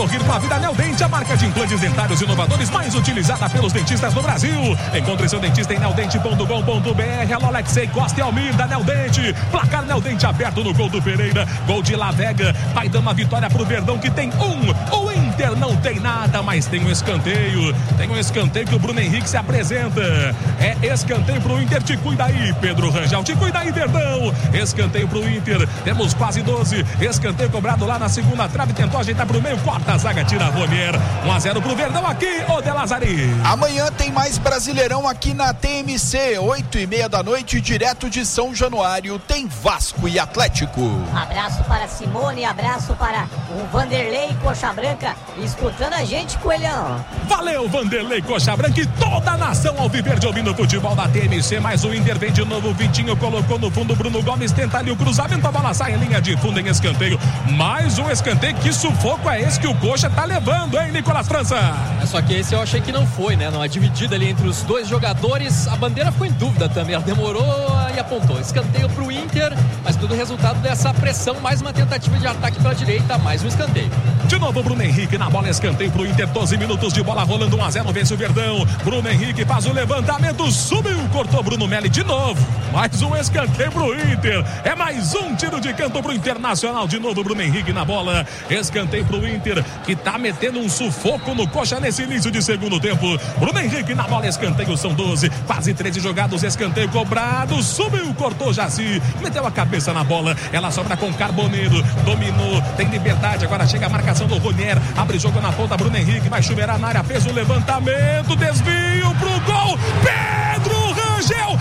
Sorrir com a vida Neodente, a marca de implantes dentários inovadores mais utilizada pelos dentistas no Brasil. Encontre seu dentista em neodente.com.br. Alô, Alexei Costa e Almir da Neodente. Placar Neodente aberto no gol do Pereira. Gol de Lavega. Vai dando a vitória pro Verdão, que tem O Inter não tem nada, mas tem um escanteio. Tem um escanteio que o Bruno Henrique se apresenta. É escanteio pro Inter. Te cuida aí, Pedro Rangel. Te cuida aí, Verdão. Escanteio pro Inter. Temos quase 12. Escanteio cobrado lá na segunda trave. Tentou ajeitar pro meio. Corta a zaga, tira a Ronier. 1-0 pro Verdão aqui, ô De Lazari. Amanhã tem mais Brasileirão aqui na TMC, 8h30 da noite, direto de São Januário, tem Vasco e Atlético. Abraço para Simone, abraço para o Vanderlei Coxa Branca, escutando a gente, Coelhão. Valeu, Vanderlei Coxa Branca e toda a nação ao viver de ouvindo o futebol da TMC, mas o Inter vem de novo, o Vitinho colocou no fundo, Bruno Gomes tenta ali o cruzamento, a bola sai em linha de fundo em escanteio, mais um escanteio, que sufoco é esse que o Coxa tá levando, hein, Nicolas França? Só que esse eu achei que não foi, né? Não é dividida ali entre os dois jogadores. A bandeira ficou em dúvida também. Ela demorou e apontou. Escanteio pro Inter, mas tudo resultado dessa pressão. Mais uma tentativa de ataque pela direita, mais um escanteio. De novo, Bruno Henrique na bola, escanteio pro Inter. 12 minutos de bola rolando, 1-0, vence o Verdão. Bruno Henrique faz o levantamento, subiu, cortou Bruno Melli de novo. Mais um escanteio pro Inter. É mais um tiro de canto pro Internacional. De novo, Bruno Henrique na bola. Escanteio pro Inter, que tá metendo um sufoco no Coxa nesse início de segundo tempo. Bruno Henrique na bola, escanteio, são 12, quase 13 jogados, escanteio cobrado, subiu, cortou Jaci, meteu a cabeça na bola, ela sobra com Carboneiro, dominou, tem liberdade, agora chega a marcação do Ronier, abre jogo na ponta, Bruno Henrique vai chuveirar na área, fez o levantamento, desvio pro gol, Pedro Rangel,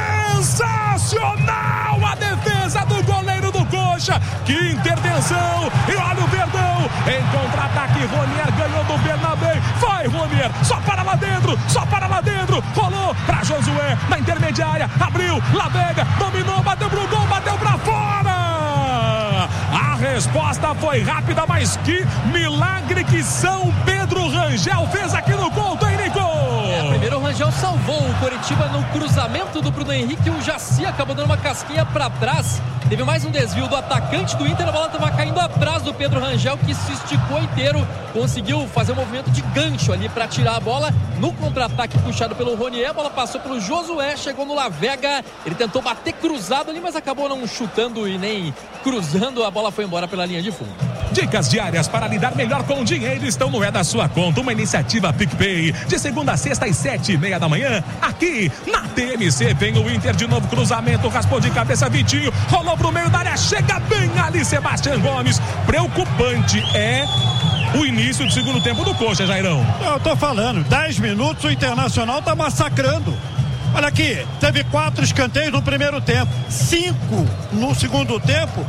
sensacional a defesa do goleiro do Coxa, que intervenção, e olha o Verdão, em contra-ataque, Ronier ganhou do Bernabé, vai Ronier, só para lá dentro, rolou pra Josué, na intermediária, abriu, Lavega, dominou, bateu pro gol, bateu pra fora! A resposta foi rápida, mas que milagre que São Pedro Rangel fez aqui no Couto, hein, Nico? Primeiro o Rangel salvou o Coritiba no cruzamento do Bruno Henrique, o Jaci acabou dando uma casquinha pra trás, teve mais um desvio do atacante do Inter, a bola estava caindo atrás do Pedro Rangel, que se esticou inteiro, conseguiu fazer um movimento de gancho ali para tirar a bola, no contra-ataque puxado pelo Ronier, a bola passou pelo Josué, chegou no Lavega, ele tentou bater cruzado ali, mas acabou não chutando e nem cruzando, a bola foi embora pela linha de fundo. Dicas diárias para lidar melhor com o dinheiro estão no É da Sua Conta, uma iniciativa PicPay, de segunda a sexta às 7h30 da manhã, aqui na TMC. Vem o Inter de novo, cruzamento, raspou de cabeça, Vitinho, rolou pro meio da área, chega bem ali Sebastião Gomes. Preocupante é o início do segundo tempo do Coxa, Jairão. Eu tô falando, 10 minutos o Internacional tá massacrando. Olha aqui, teve 4 escanteios no primeiro tempo, 5 no segundo tempo,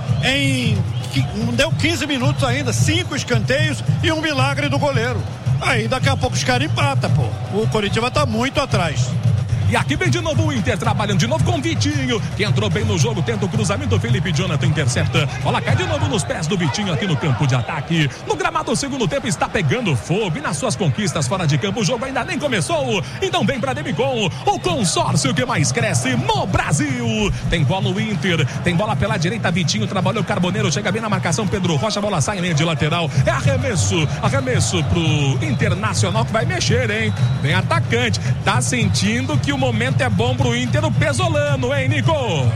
não deu 15 minutos ainda, 5 escanteios e um milagre do goleiro. Aí daqui a pouco os caras empatam, pô. O Coritiba tá muito atrás. E aqui vem de novo o Inter, trabalhando de novo com o Vitinho, que entrou bem no jogo, tenta o cruzamento, o Felipe Jonathan intercepta, bola cai de novo nos pés do Vitinho aqui no campo de ataque. No gramado, o segundo tempo está pegando fogo, e nas suas conquistas fora de campo o jogo ainda nem começou. Então vem pra Demicon, o consórcio que mais cresce no Brasil. Tem bola o Inter, tem bola pela direita, Vitinho trabalhou, Carboneiro chega bem na marcação, Pedro Rocha, a bola sai em linha de lateral, é arremesso pro Internacional, que vai mexer, hein? Vem atacante, tá sentindo que o momento é bom pro Inter, o Pesolano, hein, Nico?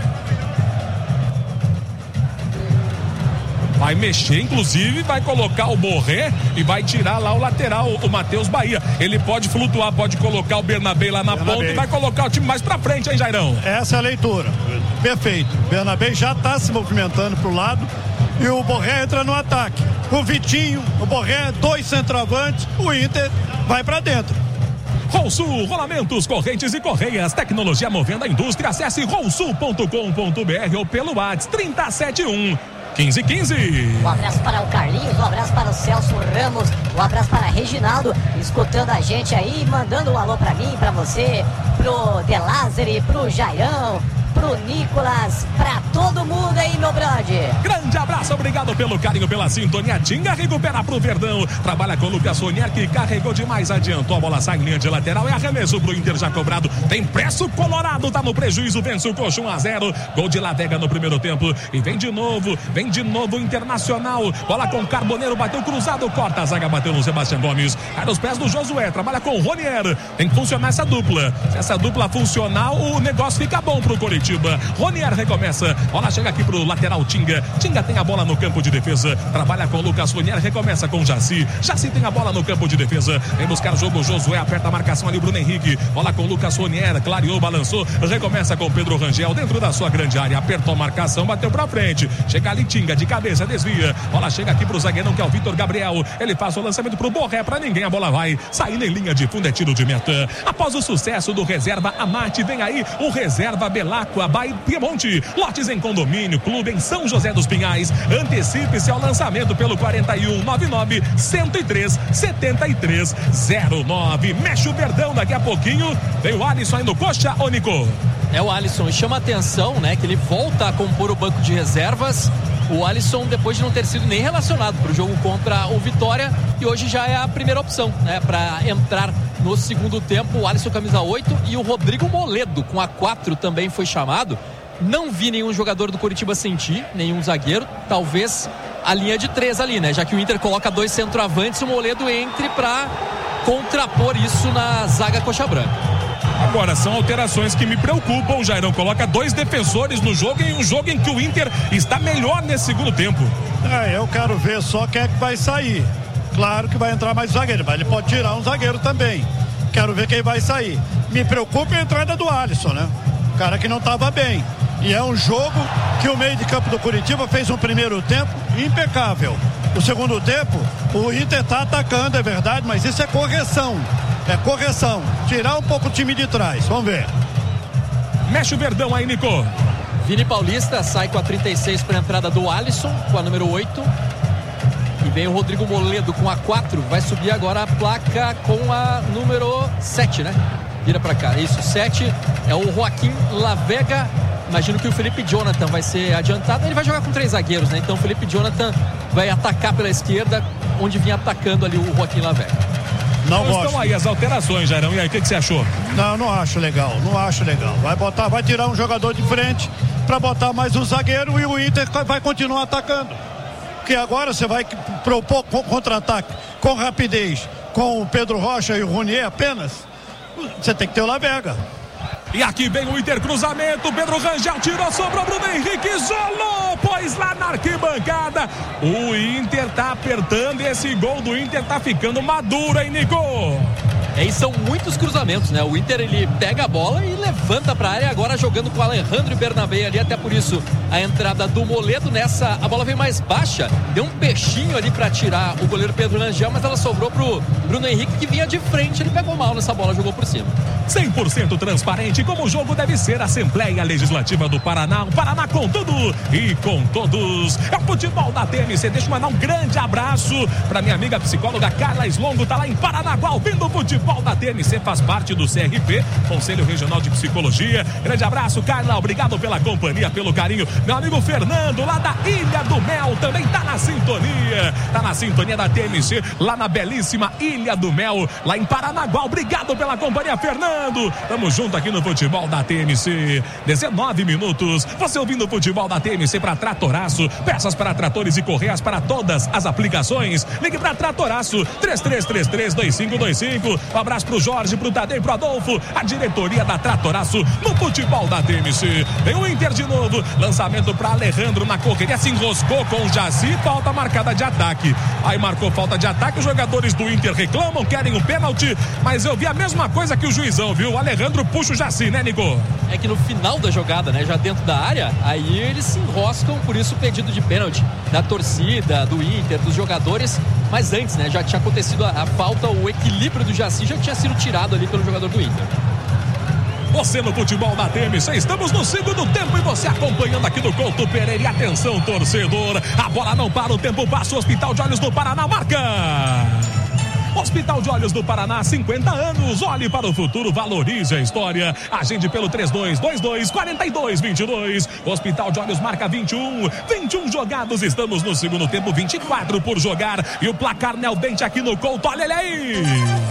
Vai mexer, inclusive, vai colocar o Borré e vai tirar lá o lateral, o Matheus Bahia. Ele pode flutuar, pode colocar o Bernabé lá na ponta e vai colocar o time mais pra frente, hein, Jairão? Essa é a leitura. Perfeito. O Bernabé já tá se movimentando pro lado e o Borré entra no ataque. O Vitinho, o Borré, 2 centroavantes, o Inter vai pra dentro. Rolsul, rolamentos, correntes e correias, tecnologia movendo a indústria. Acesse rolsul.com.br ou pelo WhatsApp 3071-1515. Um abraço para o Carlinhos, um abraço para o Celso Ramos, um abraço para Reginaldo, escutando a gente aí, mandando um alô para mim, para você, pro De Lazari, pro Jairão, pro Nicolas, pra todo mundo aí, meu brother. Grande abraço, obrigado pelo carinho, pela sintonia. Tinga recupera pro Verdão. Trabalha com o Lucas Ronier, que carregou demais, adiantou. A bola sai em linha de lateral. É arremesso pro Inter já cobrado. Tem preço colorado, tá no prejuízo. Vence o Coxa 1-0. Gol de Lavega no primeiro tempo. E vem de novo o Internacional. Bola com Carboneiro, bateu cruzado. Corta a zaga, bateu no Sebastião Gomes. Cai nos pés do Josué. Trabalha com o Ronier. Tem que funcionar essa dupla. Se essa dupla funcionar, o negócio fica bom pro Coritiba. Ronier recomeça. Bola chega aqui pro lateral Tinga. Tinga tem a bola no campo de defesa. Trabalha com o Lucas Ronier. Recomeça com o Jaci. Jaci tem a bola no campo de defesa. Vem buscar o jogo. Josué aperta a marcação ali. Bruno Henrique. Bola com o Lucas Ronier. Clareou, balançou. Recomeça com o Pedro Rangel dentro da sua grande área. Apertou a marcação. Bateu pra frente. Chega ali Tinga de cabeça. Desvia. Bola chega aqui pro zagueirão que é o Vitor Gabriel. Ele faz o lançamento pro Borré. Pra ninguém. A bola vai saindo em linha de fundo. É tiro de meta. Após o sucesso do reserva Amate, vem aí o reserva Belacqua by Piemonte. Lotes em condomínio, clube em São José dos Pinhais. Antecipe-se ao lançamento pelo 4199-103-7309. Mexe o Verdão daqui a pouquinho. Vem o Alisson aí no Coxa, ô Nico. É o Alisson, e chama a atenção, né, que ele volta a compor o banco de reservas. O Alisson, depois de não ter sido nem relacionado para o jogo contra o Vitória, e hoje já é a primeira opção, né, para entrar no segundo tempo. O Alisson camisa 8 e o Rodrigo Moledo com a 4 também foi chamado. Não vi nenhum jogador do Coritiba sentir, nenhum zagueiro, talvez a linha de 3 ali, né, já que o Inter coloca 2 centroavantes, o Moledo entre para contrapor isso na zaga coxa branca. Agora, são alterações que me preocupam. O Jairão coloca 2 defensores no jogo, em um jogo em que o Inter está melhor nesse segundo tempo. Eu quero ver só quem é que vai sair. Claro que vai entrar mais zagueiro, mas ele pode tirar um zagueiro também. Quero ver quem vai sair. Me preocupa a entrada do Alisson, né? O cara que não estava bem. E é um jogo que o meio de campo do Coritiba fez um primeiro tempo impecável. O segundo tempo, o Inter está atacando, é verdade, mas isso é correção. É correção. Tirar um pouco o time de trás. Vamos ver. Mexe o Verdão aí, Nico. Vini Paulista sai com a 36 para a entrada do Alisson, com a número 8. E vem o Rodrigo Moledo com a 4. Vai subir agora a placa com a número 7, né? Vira para cá. Isso, 7 é o Joaquim Lavega. Imagino que o Felipe Jonathan vai ser adiantado. Ele vai jogar com 3 zagueiros, né? Então o Felipe Jonathan vai atacar pela esquerda, onde vinha atacando ali o Joaquim Lavega. Não gosto. Estão aí as alterações, Jairão. E aí, o que você achou? Não acho legal. Vai tirar um jogador de frente para botar mais um zagueiro e o Inter vai continuar atacando. Porque agora você vai propor contra-ataque com rapidez, com o Pedro Rocha e o Ronier apenas. Você tem que ter o Lavega. E aqui vem o Inter, cruzamento, Pedro Rangel tirou, sobrou Bruno Henrique, isolou, pôs lá na arquibancada. O Inter tá apertando e esse gol do Inter tá ficando maduro, hein, Nico? E são muitos cruzamentos, né? O Inter, ele pega a bola e levanta pra área, agora jogando com o Alejandro Bernabé ali, até por isso a entrada do Moledo nessa, a bola veio mais baixa, deu um peixinho ali pra tirar o goleiro Pedro Rangel, mas ela sobrou pro Bruno Henrique, que vinha de frente, ele pegou mal nessa bola, jogou por cima. 100% transparente, como o jogo deve ser. Assembleia Legislativa do Paraná, o Paraná com tudo e com todos. É o futebol da TMC. Deixa eu mandar um grande abraço pra minha amiga psicóloga Carla Slongo, tá lá em Paranaguá, ouvindo o futebol da TMC, faz parte do CRP, Conselho Regional de Psicologia. Grande abraço, Carla, obrigado pela companhia, pelo carinho. Meu amigo Fernando, lá da Ilha do Mel, também tá na sintonia da TMC, lá na belíssima Ilha do Mel, lá em Paranaguá. Obrigado pela companhia, Fernando. Tamo junto aqui no futebol da TMC. 19 minutos. Você ouvindo o futebol da TMC para Tratoraço. Peças para tratores e correias para todas as aplicações. Ligue para Tratoraço 3333-2525. Um abraço pro Jorge, pro Tadeu e pro Adolfo. A diretoria da Tratoraço no futebol da TMC. Vem o Inter de novo. Lançamento para Alejandro na correria. Se enroscou com o Jaci. Falta marcada de ataque. Aí marcou falta de ataque. Os jogadores do Inter reclamam, querem um pênalti. Mas eu vi a mesma coisa que o juizão, viu? O Alejandro puxa o Jaci, né, Nico? É que no final da jogada, né, já dentro da área, aí eles se enroscam, por isso o pedido de pênalti da torcida, do Inter, dos jogadores. Mas antes, né, já tinha acontecido a falta, o equilíbrio do Jaci já tinha sido tirado ali pelo jogador do Inter. Você no futebol da TMC, estamos no segundo tempo e você acompanhando aqui do Couto Pereira. E atenção, torcedor, a bola não para, o tempo passa, o Hospital de Olhos do Paraná marca. Hospital de Olhos do Paraná, 50 anos. Olhe para o futuro, valorize a história. Agende pelo 3222-4222. Hospital de Olhos marca 21 jogados. Estamos no segundo tempo, 24 por jogar. E o placar Neodente aqui no Couto. Olha ele aí!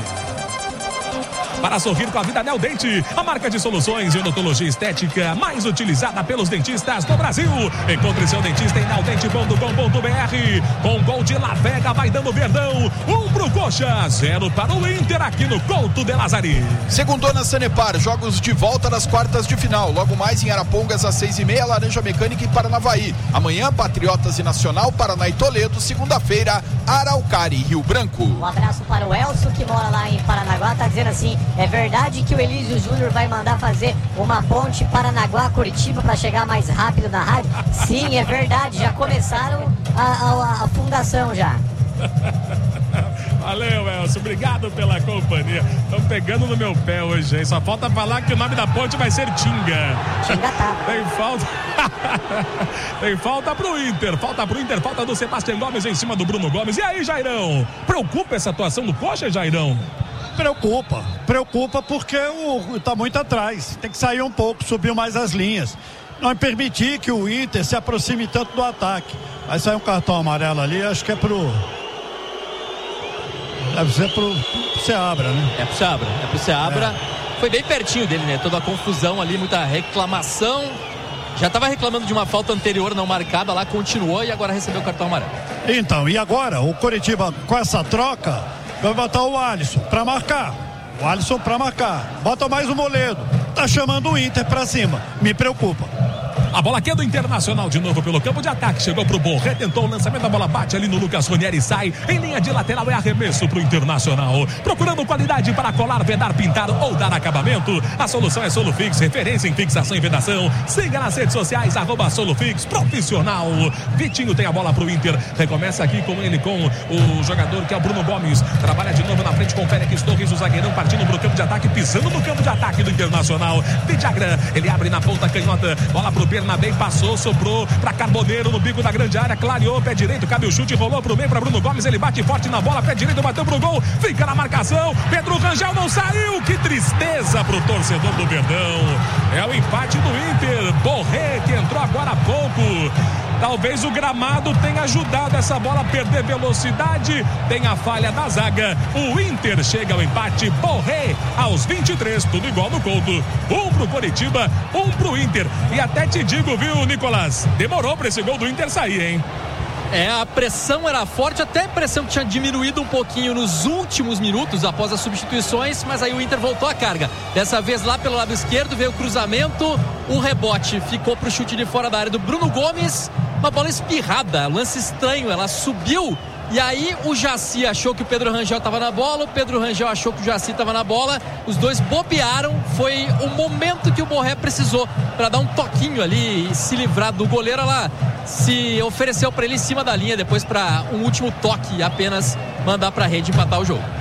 Para sorrir com a vida Neodente, a marca de soluções e odontologia estética mais utilizada pelos dentistas do Brasil. Encontre seu dentista em neodente.com.br. Com gol de La Vega, vai dando Verdão. 1 pro Coxa, 0 para o Inter aqui no Couto de Lazari. Segundona Sanepar, jogos de volta das quartas de final. Logo mais em Arapongas às 6h30, Laranja Mecânica e Paranavaí. Amanhã, Patriotas e Nacional, Paraná e Toledo. Segunda-feira, Araucária e Rio Branco. Um abraço para o Elcio, que mora lá em Paranaguá, tá dizendo assim: é verdade que o Elísio Júnior vai mandar fazer uma ponte Paranaguá-Curitiba para chegar mais rápido na rádio? Sim, é verdade, já começaram a fundação já. Valeu, Elcio, obrigado pela companhia. Estão pegando no meu pé hoje, hein? Só falta falar que o nome da ponte vai ser Tinga. Tinga tá. Tem falta. Tem falta pro Inter, falta do Sebastião Gomes em cima do Bruno Gomes. E aí, Jairão? Preocupa essa atuação do Coxa, Jairão? Preocupa porque tá muito atrás. Tem que sair um pouco, subir mais as linhas. Não permitir que o Inter se aproxime tanto do ataque. Vai sair um cartão amarelo ali, acho que é deve ser pro Seabra, né? É pro Seabra. Foi bem pertinho dele, né? Toda a confusão ali, muita reclamação. Já estava reclamando de uma falta anterior não marcada lá, continuou e agora recebeu o cartão amarelo. Então, e agora o Coritiba com essa troca vai botar o Alisson pra marcar. Bota mais o Moledo. Tá chamando o Inter pra cima. Me preocupa. A bola aqui é do Internacional de novo pelo campo de ataque. Chegou pro Borré, tentou o lançamento, a bola bate ali no Lucas Ronieri e sai. Em linha de lateral é arremesso pro Internacional. Procurando qualidade para colar, vedar, pintar ou dar acabamento. A solução é Solufix, referência em fixação e vedação. Siga nas redes sociais, @Solufix, profissional. Vitinho tem a bola pro Inter. Recomeça aqui com ele, com o jogador que é o Bruno Gomes. Trabalha de novo na frente com o Félix Torres, o zagueirão partindo pro campo de ataque, pisando no campo de ataque do Internacional. Vidagrã, ele abre na ponta canhota. Bola pro Bernabé, passou, sobrou pra Carboneiro no bico da grande área, clareou, pé direito, cabe o chute, rolou pro meio pra Bruno Gomes, ele bate forte na bola, pé direito, bateu pro gol, fica na marcação, Pedro Rangel não saiu, que tristeza pro torcedor do Verdão. É o empate do Inter, Borré que entrou agora há pouco. Talvez o gramado tenha ajudado essa bola a perder velocidade. Tem a falha da zaga. O Inter chega ao empate. Borré aos 23, tudo igual no Couto. 1 pro Coritiba, 1 pro Inter. E até te digo, viu, Nicolas? Demorou pra esse gol do Inter sair, hein? A pressão era forte, até a pressão que tinha diminuído um pouquinho nos últimos minutos após as substituições, mas aí o Inter voltou à carga. Dessa vez lá pelo lado esquerdo veio o cruzamento, o rebote ficou pro chute de fora da área do Bruno Gomes, uma bola espirrada, lance estranho, ela subiu. E aí o Jaci achou que o Pedro Rangel estava na bola, o Pedro Rangel achou que o Jaci estava na bola, os dois bobearam, foi o momento que o Borré precisou para dar um toquinho ali e se livrar do goleiro. Ela se ofereceu para ele em cima da linha, depois para um último toque e apenas mandar para a rede empatar o jogo.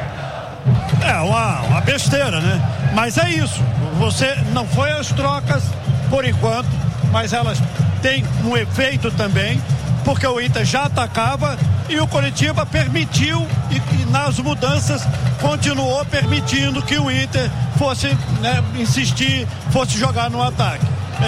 É uma besteira, né? Mas é isso, você não foi às trocas por enquanto, mas elas têm um efeito também, porque o Inter já atacava e o Coritiba permitiu e nas mudanças continuou permitindo que o Inter fosse, né, insistir, fosse jogar no ataque.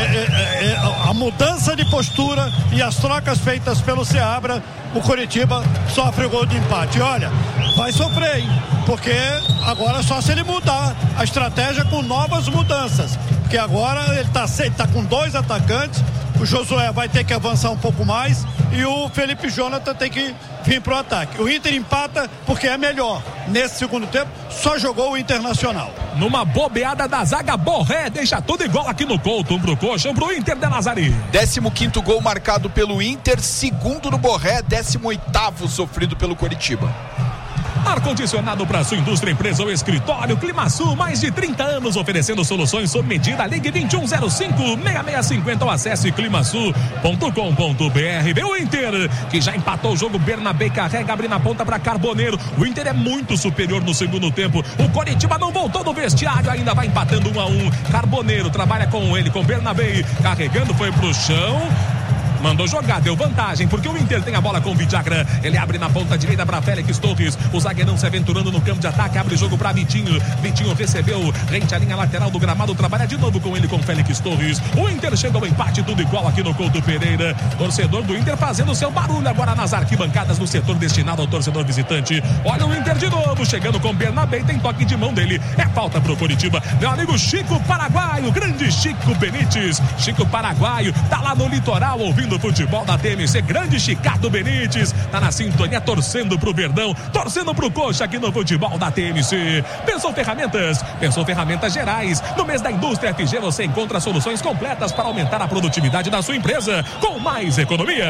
A mudança de postura e as trocas feitas pelo Seabra, o Coritiba sofre o gol de empate. Olha, vai sofrer, hein? Porque agora é só se ele mudar a estratégia com novas mudanças, porque agora ele tá com 2 atacantes. O Josué vai ter que avançar um pouco mais e o Felipe Jonathan tem que vir pro ataque. O Inter empata porque é melhor. Nesse segundo tempo, só jogou o Internacional. Numa bobeada da zaga, Borré deixa tudo igual aqui no Couto. 1 pro Coxa, 1 pro Inter de Lazari. 15º gol marcado pelo Inter, segundo do Borré, 18º sofrido pelo Coritiba. Ar-condicionado para sua indústria, empresa ou escritório, Climasul, mais de 30 anos oferecendo soluções sob medida. Ligue 2105-6650 ou acesse climasul.com.br. Vê o Inter, que já empatou o jogo. Bernabé carrega, abre na ponta para Carboneiro. O Inter é muito superior no segundo tempo. O Coritiba não voltou do vestiário, ainda vai empatando 1-1. Carboneiro trabalha com ele, com Bernabé, carregando, foi pro chão. mandou jogar, deu vantagem, porque o Inter tem a bola com o Vidagra. Ele abre na ponta direita para Félix Torres. O zagueirão se aventurando no campo de ataque, abre jogo para Vitinho. Vitinho recebeu, rente à linha lateral do gramado, trabalha de novo com ele, com Félix Torres. O Inter chega ao empate, tudo igual aqui no Couto Pereira. Torcedor do Inter fazendo seu barulho agora nas arquibancadas no setor destinado ao torcedor visitante. Olha o Inter de novo, chegando com Bernabé, tem toque de mão dele. É falta pro Coritiba. Meu amigo Chico Paraguaio, grande Chico Benítez. Chico Paraguaio, tá lá no litoral ouvindo o futebol da TMC. Grande Chicato Benítez, tá na sintonia torcendo pro Verdão, torcendo pro Coxa aqui no futebol da TMC. Pensou ferramentas gerais. No mês da indústria FG você encontra soluções completas para aumentar a produtividade da sua empresa com mais economia.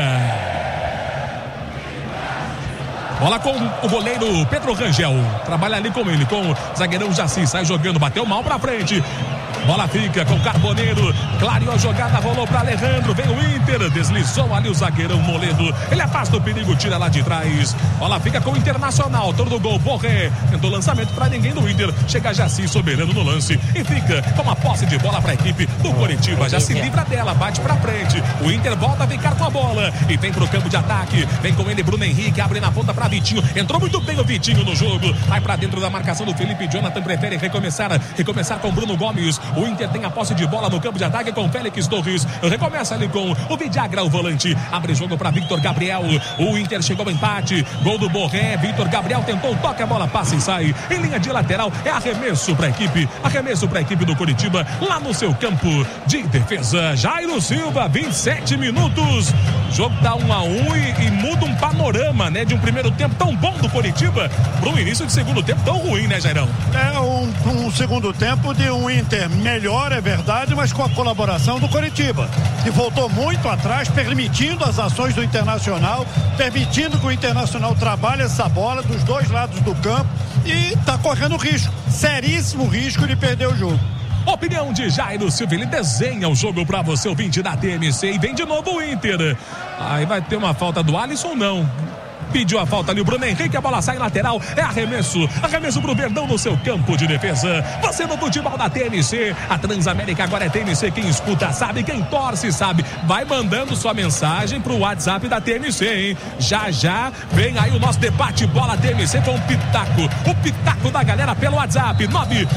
Bola com o goleiro Pedro Rangel. Trabalha ali com ele, com o zagueirão Jaci. Sai jogando, bateu mal pra frente. Bola fica com Carboneiro. Clareou a jogada, rolou para Alejandro. Vem o Inter, deslizou ali o zagueirão Moledo. Ele afasta o perigo, tira lá de trás. Bola fica com o Internacional. Autor do gol, Borré. Tentou lançamento para ninguém do Inter. Chega Jaci, soberano no lance. E fica com a posse de bola para a equipe do Coritiba. Já se livra dela, bate para frente. O Inter volta a ficar com a bola. E vem pro campo de ataque. Vem com ele Bruno Henrique. Abre na ponta para Vitinho. Entrou muito bem o Vitinho no jogo. Vai para dentro da marcação do Felipe. Jonathan prefere recomeçar com Bruno Gomes. O Inter tem a posse de bola no campo de ataque com Félix Torres. Recomeça ali com o Vidagra, o volante. Abre jogo para Victor Gabriel. O Inter chegou ao empate. Gol do Borré. Victor Gabriel tentou, toca a bola, passa e sai. Em linha de lateral, é arremesso para a equipe. Arremesso para a equipe do Coritiba, lá no seu campo de defesa. Jairo Silva, 27 minutos. O jogo tá 1-1 e muda um panorama, né? De um primeiro tempo tão bom do Coritiba para um início de segundo tempo tão ruim, né, Jairão? É um segundo tempo de um Inter melhor, é verdade, mas com a colaboração do Coritiba, que voltou muito atrás, permitindo as ações do Internacional, permitindo que o Internacional trabalhe essa bola dos dois lados do campo e está correndo risco, seríssimo risco de perder o jogo. Opinião de Jairo Silva, ele desenha o jogo pra você, ouvinte da TMC, e vem de novo o Inter. Aí vai ter uma falta do Alisson, não? Pediu a falta ali o Bruno Henrique, a bola sai lateral, é arremesso pro Verdão no seu campo de defesa. Você no futebol da TMC, a Transamérica agora é TMC, quem escuta sabe, quem torce sabe. Vai mandando sua mensagem pro WhatsApp da TMC, hein? Já vem aí o nosso debate bola TMC com o pitaco da galera pelo WhatsApp,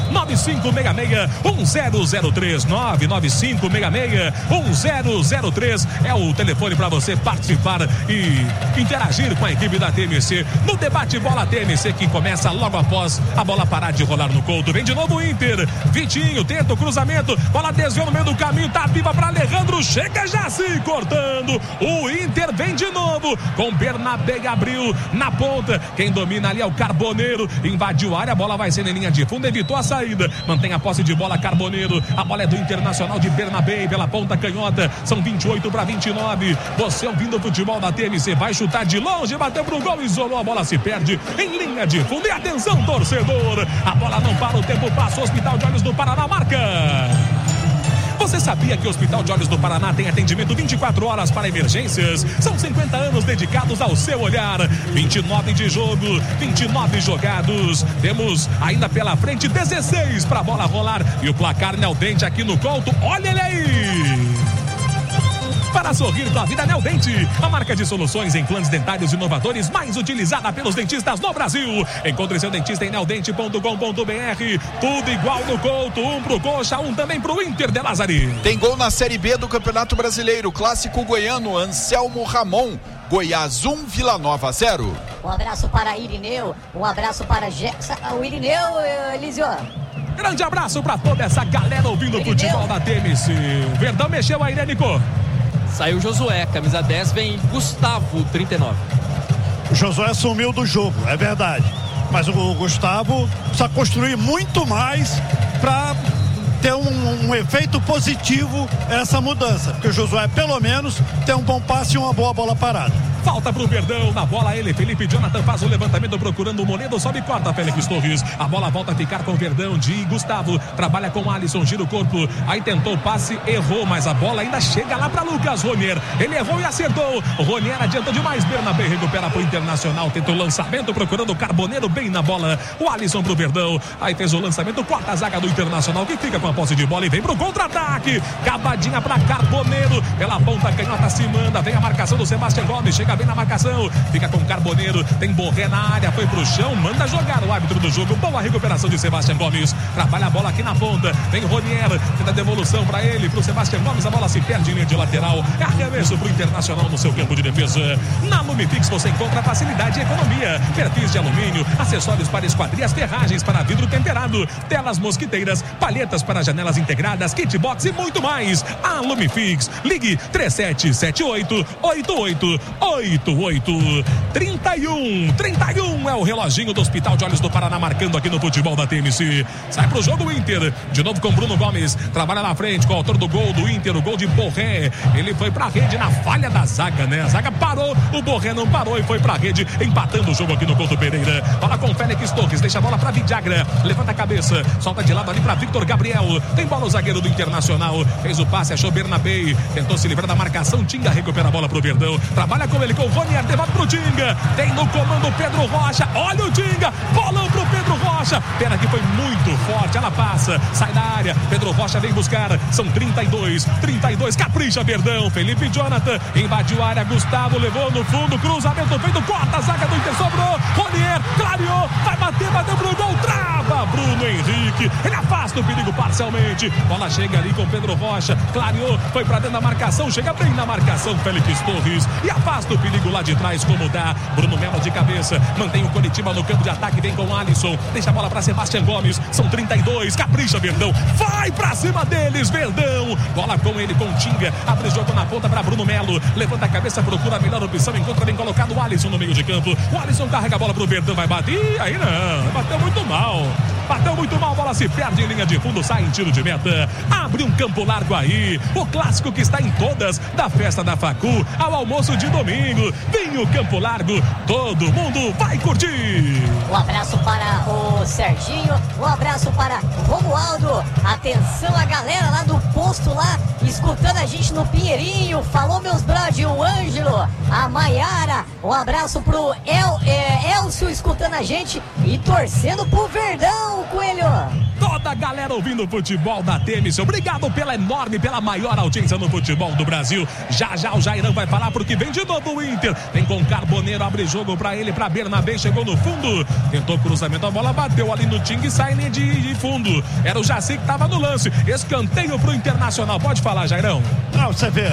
995661003, 995661003 é o telefone para você participar e interagir com a equipe da TMC no debate bola TMC, que começa logo após a bola parar de rolar no Couto. Vem de novo o Inter, Vitinho tenta o cruzamento, bola desviou no meio do caminho, tá viva para Alejandro, chega Jaci cortando. O Inter vem de novo com Bernabé Gabriel na ponta, quem domina ali é o Carboneiro, invadiu a área, a bola vai ser em linha de fundo, evitou a saída, mantém a posse de bola Carboneiro, a bola é do Internacional de Bernabé pela ponta canhota, são 28-29, você ouvindo o futebol da TMC, vai chutar de longe, bateu pro gol, isolou, a bola se perde em linha de fundo. E atenção, torcedor, a bola não para, o tempo passa, o Hospital de Olhos do Paraná marca. Você sabia que o Hospital de Olhos do Paraná tem atendimento 24 horas para emergências? São 50 anos dedicados ao seu olhar. 29 de jogo, 29 jogados. Temos ainda pela frente 16 para a bola rolar. E o placar Neodente aqui no Couto, olha ele aí! Para sorrir com a vida, Neodente, a marca de soluções em implantes dentários inovadores mais utilizada pelos dentistas no Brasil. Encontre seu dentista em neodente.com.br. Tudo igual no Couto, um pro Coxa, um também pro Inter de Lázari. Tem gol na Série B do Campeonato Brasileiro, clássico goiano, Anselmo Ramon. Goiás 1, Vila Nova 0. Um abraço para Irineu, um abraço para o Irineu, Elisio. Grande abraço para toda essa galera ouvindo o futebol da TMC. O Verdão mexeu aí, né, Nico? Saiu Josué, camisa 10, vem Gustavo, 39. O Josué sumiu do jogo, é verdade. Mas o Gustavo precisa construir muito mais para ter um efeito positivo essa mudança. Porque o Josué, pelo menos, tem um bom passe e uma boa bola parada. Falta pro Verdão. Na bola ele, Felipe Jonathan faz o levantamento procurando o Monedo. Sobe e corta Félix Torres. A bola volta a ficar com o Verdão de Gustavo. Trabalha com o Alisson, gira o corpo. Aí tentou o passe, errou, mas a bola ainda chega lá para Lucas Ronier. Ele errou e acertou. Ronier adiantou demais. Bernabé recupera pro Internacional. Tenta o lançamento procurando o Carboneiro bem na bola. O Alisson pro Verdão. Aí fez o lançamento, corta a zaga do Internacional que fica com a posse de bola e vem pro contra-ataque. Cavadinha pra Carboneiro. Pela ponta canhota se manda. Vem a marcação do Sebastião Gomes. Chega bem na marcação. Fica com Carboneiro. Tem Borré na área. Foi pro chão. Manda jogar o árbitro do jogo. Boa recuperação de Sebastião Gomes. Trabalha a bola aqui na ponta. Vem Ronier. Tenta a devolução pra ele. Pro Sebastião Gomes. A bola se perde em linha de lateral. É arremesso pro Internacional no seu campo de defesa. Na Lumifix você encontra facilidade e economia. Perfis de alumínio. Acessórios para esquadrias. Ferragens para vidro temperado. Telas mosquiteiras. Palhetas para janelas integradas. Kitbox e muito mais. A Lumifix. Ligue 3778-8888. 31 é o reloginho do Hospital de Olhos do Paraná marcando aqui no futebol da TMC. Sai pro jogo o Inter. De novo com Bruno Gomes. Trabalha na frente com o autor do gol do Inter. O gol de Borré. Ele foi pra rede na falha da zaga, né? A zaga parou. O Borré não parou e foi pra rede. Empatando o jogo aqui no Couto Pereira. Bola com Félix Torres. Deixa a bola pra Vidagra. Levanta a cabeça. Solta de lado ali pra Victor Gabriel. Tem bola o zagueiro do Internacional. Fez o passe, achou Bernabé. Tentou se livrar da marcação. Tinga recupera a bola pro Verdão. Trabalha com ele, com o Ronier. Devolve pro Tinga. Tem no comando o Pedro Rocha. Olha o Tinga. Bolão pro Pedro Rocha. Pena que foi muito forte. Ela passa. Sai da área. Pedro Rocha vem buscar. São 32. Capricha Verdão. Felipe Jonathan. Invadiu a área. Gustavo levou no fundo. Cruzamento feito. Corta a zaga do Inter. Sobrou. Ronier. Clareou. Vai bater. Bateu pro gol. Trava. Bruno Henrique. Ele afasta o perigo parcialmente. Bola chega ali com Pedro Rocha. Clareou. Foi pra dentro da marcação. Chega bem na marcação. Félix Torres. E afasta o perigo lá de trás. Como dá. Bruno Melo de cabeça. Mantém o Coritiba no campo de ataque. Vem com o Alisson. Deixa a bola pra Sebastião Gomes. São 32. Capricha Verdão. Vai pra cima deles. Verdão. Bola com ele, com o Tinga. Abre o jogo na ponta pra Bruno Melo. Levanta a cabeça, procura a melhor opção. Encontra bem colocado o Alisson no meio de campo. O Alisson carrega a bola pro Verdão. Vai bater. Ih, aí não. Bateu muito mal. A bola se perde em linha de fundo, sai em tiro de meta. Abre um campo largo aí. O clássico que está em todas, da festa da Facu ao almoço de domingo. Vem o Campo Largo, todo mundo vai curtir. Um abraço para o Serginho, um abraço para o Romualdo. Atenção a galera lá do posto lá, escutando a gente no Pinheirinho. Falou meus brothers, o Ângelo, a Maiara. Um abraço pro Elcio escutando a gente e torcendo pro Verdão, Coelho. Toda a galera ouvindo o futebol da TMC. Obrigado pela enorme, pela maior audiência no futebol do Brasil. Já o Jairão vai falar porque vem de novo o Inter. Vem com Carboneiro, abre jogo pra ele, pra Bernabé, chegou no fundo. Tentou cruzamento, a bola bateu ali no Ting e sai de fundo. Era o Jaci que tava no lance. Escanteio pro Internacional. Pode falar, Jairão. Não, você vê,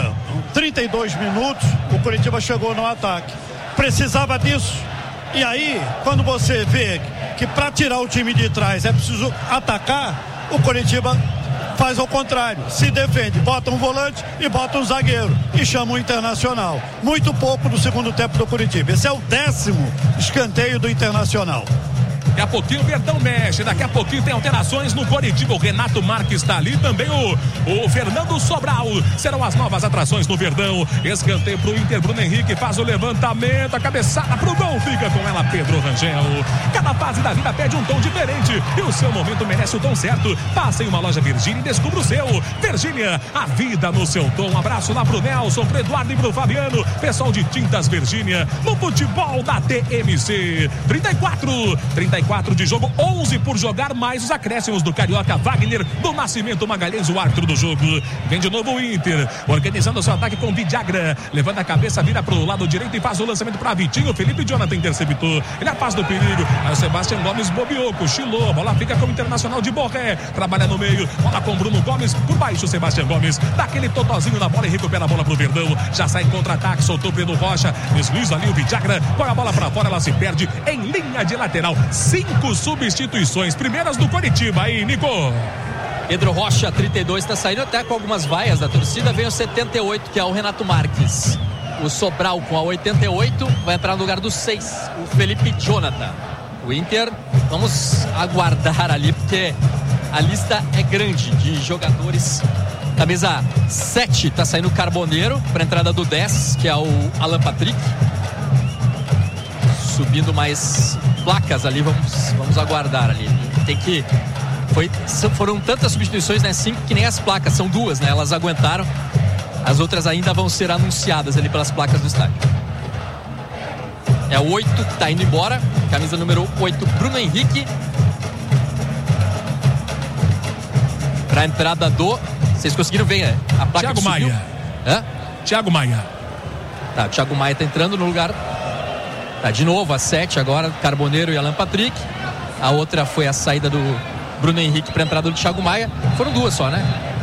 32 minutos, o Coritiba chegou no ataque. Precisava disso. E aí, quando você vê que para tirar o time de trás é preciso atacar, o Coritiba faz ao contrário, se defende, bota um volante e bota um zagueiro e chama o Internacional. Muito pouco do segundo tempo do Coritiba. Esse é o 10º escanteio do Internacional. Daqui a pouquinho o Verdão mexe, daqui a pouquinho tem alterações no Coritiba. O Renato Marques está ali, também o Fernando Sobral. Serão as novas atrações no Verdão. Escanteio pro Inter, Bruno Henrique faz o levantamento, a cabeçada pro gol, fica com ela Pedro Rangel. Cada fase da vida pede um tom diferente e o seu momento merece o tom certo. Passe em uma loja Virgínia e descubra o seu. Virgínia, a vida no seu tom. Um abraço lá pro Nelson, pro Eduardo e pro Fabiano, pessoal de Tintas Virgínia, no futebol da TMC. 34 de jogo, 11 por jogar, mais os acréscimos do Carioca Wagner, do Nascimento Magalhães, o árbitro do jogo. Vem de novo o Inter, organizando o seu ataque com Vidagra, levanta a cabeça, vira pro lado direito e faz o lançamento para Vitinho. Felipe Jonathan interceptou, ele afasta do perigo. Aí o Sebastião Gomes bobeou, cochilou, a bola fica com o Internacional de Borré, trabalha no meio, bola com Bruno Gomes, por baixo o Sebastião Gomes, dá aquele totozinho na bola e recupera a bola pro Verdão, já sai em contra-ataque, soltou Pedro Rocha, desliza ali o Vidagra, põe a bola para fora, ela se perde em linha de lateral. 5 substituições, primeiras do Coritiba aí, Nico. Pedro Rocha, 32, está saindo até com algumas vaias da torcida. Vem o 78, que é o Renato Marques. O Sobral com a 88 vai entrar no lugar do 6, o Felipe Jonathan. O Inter, vamos aguardar ali, porque a lista é grande de jogadores. Camisa 7 está saindo o Carboneiro para a entrada do 10, que é o Alan Patrick. subindo mais placas ali, vamos aguardar ali. Tem que... Foram tantas substituições, né? 5 que nem as placas, são 2, né? Elas aguentaram. As outras ainda vão ser anunciadas ali pelas placas do estádio. É o 8 que tá indo embora. Camisa número 8, Bruno Henrique. Pra entrada do... Vocês conseguiram ver, né? A placa Thiago Maia. Thiago Maia. Tá, o Thiago Maia tá entrando no lugar. Tá, de novo, a 7 agora, Carboneiro e Alan Patrick. A outra foi a saída do Bruno Henrique pra entrada do Thiago Maia. Foram 2 só, né?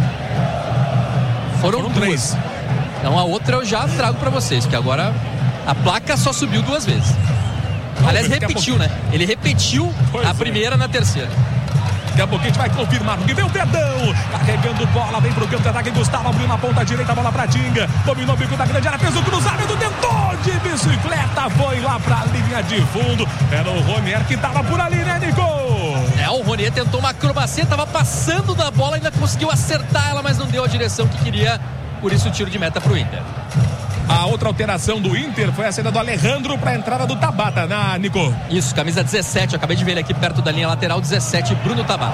Foram 3. Então a outra eu já trago pra vocês, que agora a placa só subiu 2 vezes. Aliás, repetiu, né? Ele repetiu a primeira na terceira. Daqui a pouquinho a gente vai confirmar, porque vem o Verdão, carregando bola, vem pro campo de ataque, Gustavo abriu na ponta direita, bola pra Tinga, dominou o bico da grande área, fez o cruzamento, tentou de bicicleta, foi lá pra linha de fundo, era o Ronier que tava por ali, né, Nico? O Ronier tentou uma acrobacia, tava passando da bola, ainda conseguiu acertar ela, mas não deu a direção que queria, por isso o tiro de meta pro Inter. A outra alteração do Inter foi a saída do Alejandro para a entrada do Tabata, né, Nico? Isso, camisa 17, eu acabei de ver ele aqui perto da linha lateral, 17, Bruno Tabata.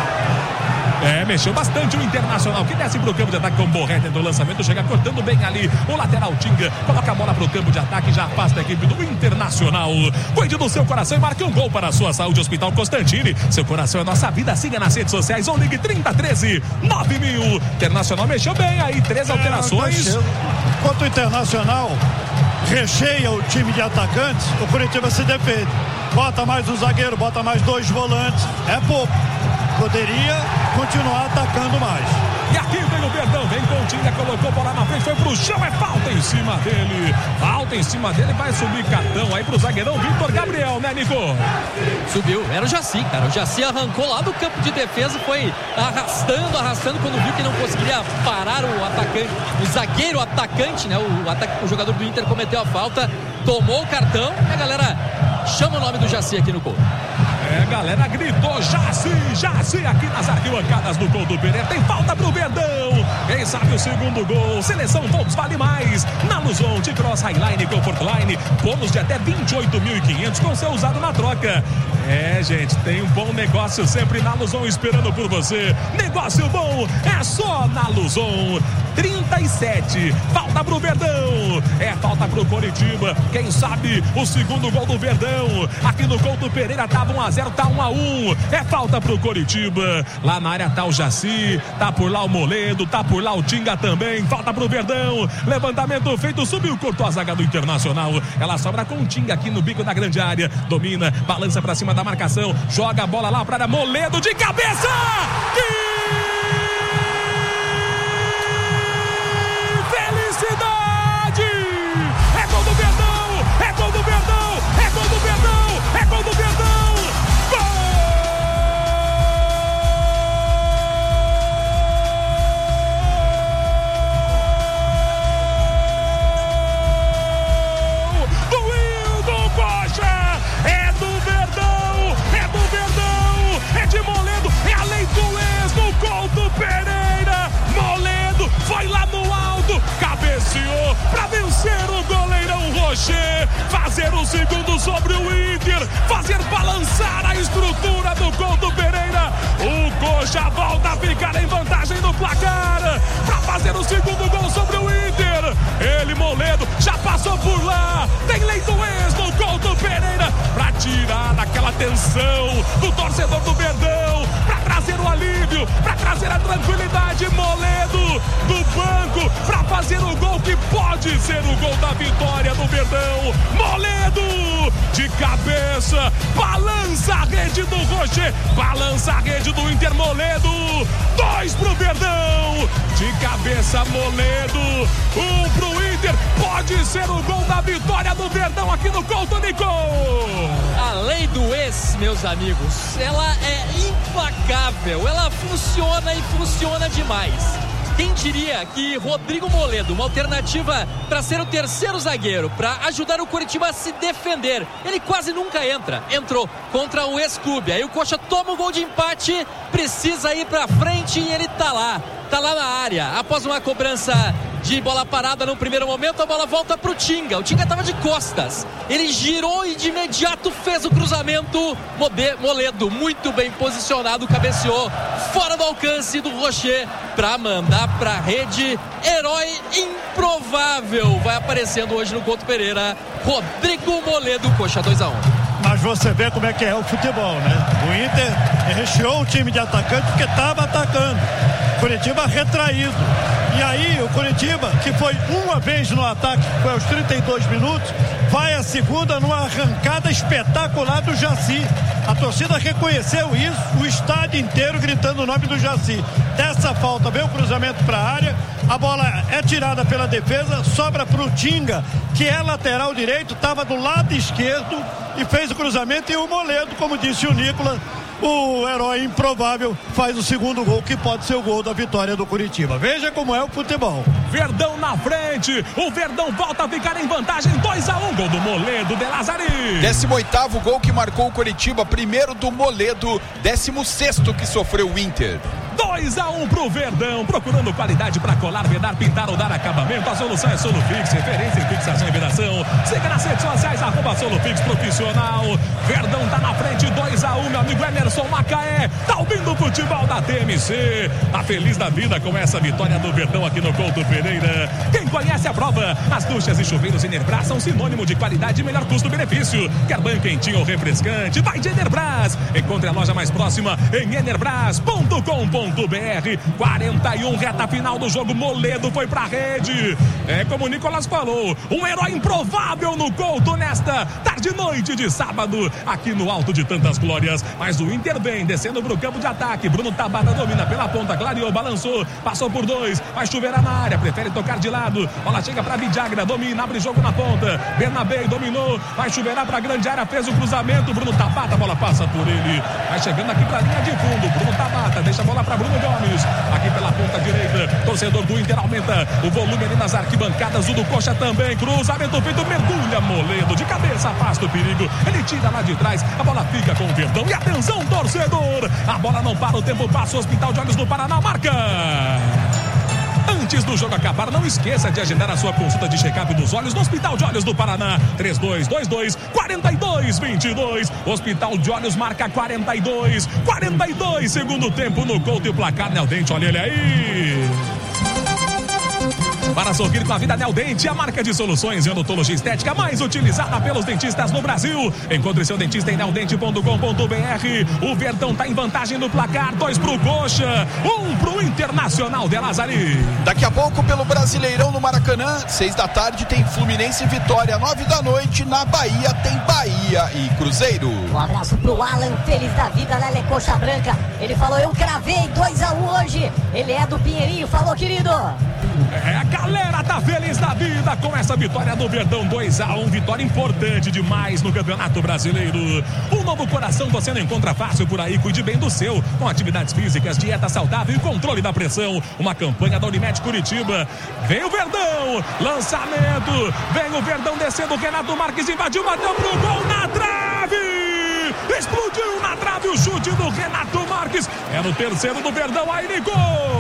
Mexeu bastante o Internacional, que desce pro campo de ataque com o Borré, tentou o lançamento, chega cortando bem ali o lateral Tinga, coloca a bola pro campo de ataque, já afasta a equipe do Internacional. Cuide do seu coração e marque um gol para a sua saúde. Hospital Constantini, seu coração é nossa vida. Siga nas redes sociais ou ligue 3013 9000. Internacional mexeu bem aí, 3 alterações. Enquanto o Internacional recheia o time de atacantes, o Curitiba se defende. Bota mais um zagueiro, bota mais 2 volantes, é pouco. Poderia continuar atacando mais. E aqui vem o Verdão, vem com o Tinga, colocou a bola na frente, foi pro chão, é falta em cima dele. Falta em cima dele, vai subir cartão aí pro zagueirão Vitor Gabriel, né, Nico? Subiu, era o Jaci, cara. O Jaci arrancou lá do campo de defesa, foi arrastando quando viu que não conseguiria parar o atacante, o zagueiro atacante, né? O jogador do Inter cometeu a falta, tomou o cartão e a galera chama o nome do Jaci aqui no gol. A galera gritou Jaci aqui nas arquibancadas do gol do Pereira. Tem falta pro Verdão. Quem sabe o segundo gol. Seleção Volks vale mais. Na Luzon, T-Cross, Highline, Comfortline. Bônus de até 28.500 com seu usado na troca. Gente, tem um bom negócio sempre na Luzon esperando por você. Negócio bom é só na Luzon. 37, falta pro Verdão, falta pro Coritiba, quem sabe o segundo gol do Verdão, aqui no gol do Pereira tava 1-0, tá 1-1, falta pro Coritiba, lá na área tá o Jaci, tá por lá o Moledo, tá por lá o Tinga também, falta pro Verdão, levantamento feito, subiu, cortou a zaga do Internacional, ela sobra com o Tinga aqui no bico da grande área, domina, balança pra cima da marcação, joga a bola lá pra área, Moledo de cabeça, para vencer o goleirão Rocher, fazer o segundo sobre o Inter, fazer balançar a estrutura do gol do Pereira. O Coxa volta a ficar em vantagem no placar para fazer o segundo gol sobre o Inter. Ele, Moledo, já passou por lá, tem Leitoês no gol do Pereira para tirar daquela tensão do torcedor do Verdão, para trazer o alívio, para trazer a tranquilidade. Moledo do banco para fazer o gol que pode ser o gol da vitória do Verdão. Moledo de cabeça, balança a rede do Rocher, balança a rede do Inter. Moledo, 2 pro Verdão, de cabeça Moledo, 1 pro Inter, pode ser o gol da vitória do Verdão aqui no Couto, Nico. A lei do ex, meus amigos, ela é implacável, ela funciona e funciona demais. Quem diria que Rodrigo Moledo, uma alternativa para ser o terceiro zagueiro, para ajudar o Curitiba a se defender, ele quase nunca entra. Entrou contra o ex-clube. Aí o Coxa toma o gol de empate, precisa ir para frente e ele tá lá na área. Após uma cobrança de bola parada no primeiro momento, a bola volta pro Tinga. O Tinga estava de costas, ele girou e de imediato fez o cruzamento. Moledo, muito bem posicionado, cabeceou fora do alcance do Rocher para mandar pra rede. Herói improvável vai aparecendo hoje no Couto Pereira, Rodrigo Moledo. Coxa 2-1. Mas você vê como é que é o futebol, né? O Inter recheou o time de atacante porque estava atacando. Curitiba retraído. E aí o Curitiba, que foi uma vez no ataque, foi aos 32 minutos, vai a segunda numa arrancada espetacular do Jaci. A torcida reconheceu isso, o estádio inteiro gritando o nome do Jaci. Dessa falta veio o cruzamento para a área, a bola é tirada pela defesa, sobra para o Tinga, que é lateral direito, estava do lado esquerdo e fez o cruzamento. E o Moledo, como disse o Nicolas, o herói improvável, faz o segundo gol, que pode ser o gol da vitória do Curitiba. Veja como é o futebol. Verdão na frente, o Verdão volta a ficar em vantagem, 2-1, gol do Moledo de Lazari. 18º gol que marcou o Curitiba, primeiro do Moledo, 16º que sofreu o Inter. 2-1 pro Verdão, procurando qualidade para colar, vedar, pintar ou dar acabamento. A solução é Solufix, referência em fixação e vedação. Siga nas redes sociais, @Solufix Profissional. Verdão tá na frente, 2-1, meu amigo Emerson Macaé. Tá ouvindo o futebol da TMC. Tá feliz da vida com essa vitória do Verdão aqui no Couto Pereira. Quem conhece a prova, as duchas e chuveiros Enerbras são sinônimo de qualidade e melhor custo-benefício. Quer banho quentinho ou refrescante? Vai de Enerbras. Encontre a loja mais próxima em enerbras.com.br. 41, reta final do jogo. Moledo foi pra rede. É como o Nicolas falou, um herói improvável no Couto nesta tarde e noite de sábado, aqui no Alto de Tantas Glórias. Mas o Inter vem descendo pro campo de ataque. Bruno Tabata domina pela ponta, clareou, balançou, passou por 2, vai chover na área, prefere tocar de lado. Bola chega pra Vidagra, domina, abre jogo na ponta. Bernabé dominou, vai chover pra grande área, fez o cruzamento. Bruno Tabata, a bola passa por ele, vai chegando aqui pra linha de fundo. Bruno Tabata deixa a bola pra Bruno Gomes, aqui pela ponta direita. Torcedor do Inter aumenta o volume ali nas arquibancadas. O do Coxa também, cruzamento feito, mergulha Moledo de cabeça, afasta o perigo, ele tira lá de trás, a bola fica com o Verdão. E atenção, torcedor, a bola não para, o tempo passa. O Hospital de Olhos do Paraná marca. Antes do jogo acabar, não esqueça de agendar a sua consulta de check-up dos olhos no Hospital de Olhos do Paraná. 3222-4222. Hospital de Olhos marca 42. Segundo tempo no Couto e o placar, Neldente, olha ele aí. Para sorrir com a vida, Neldente, a marca de soluções em odontologia estética mais utilizada pelos dentistas no Brasil. Encontre seu dentista em neldente.com.br. O Verdão tá em vantagem no placar, 2 pro Coxa, 1 pro Internacional de Lazari. Daqui a pouco, pelo Brasileirão no Maracanã, 6 da tarde tem Fluminense e Vitória, 9 da noite na Bahia tem Bahia e Cruzeiro. Um abraço pro Alan, feliz da vida, Lele Coxa Branca. Ele falou, eu cravei 2-1 hoje. Ele é do Pinheirinho, falou, querido. A galera tá feliz da vida com essa vitória do Verdão, 2-1, vitória importante demais no Campeonato Brasileiro. Um novo coração você não encontra fácil por aí, cuide bem do seu, com atividades físicas, dieta saudável e controle da pressão. Uma campanha da Unimed Curitiba. Vem o Verdão, lançamento, vem o Verdão descendo, Renato Marques invadiu, bateu pro gol na trave, explodiu na trave o chute do Renato Marques, é no terceiro do Verdão, aí Nico.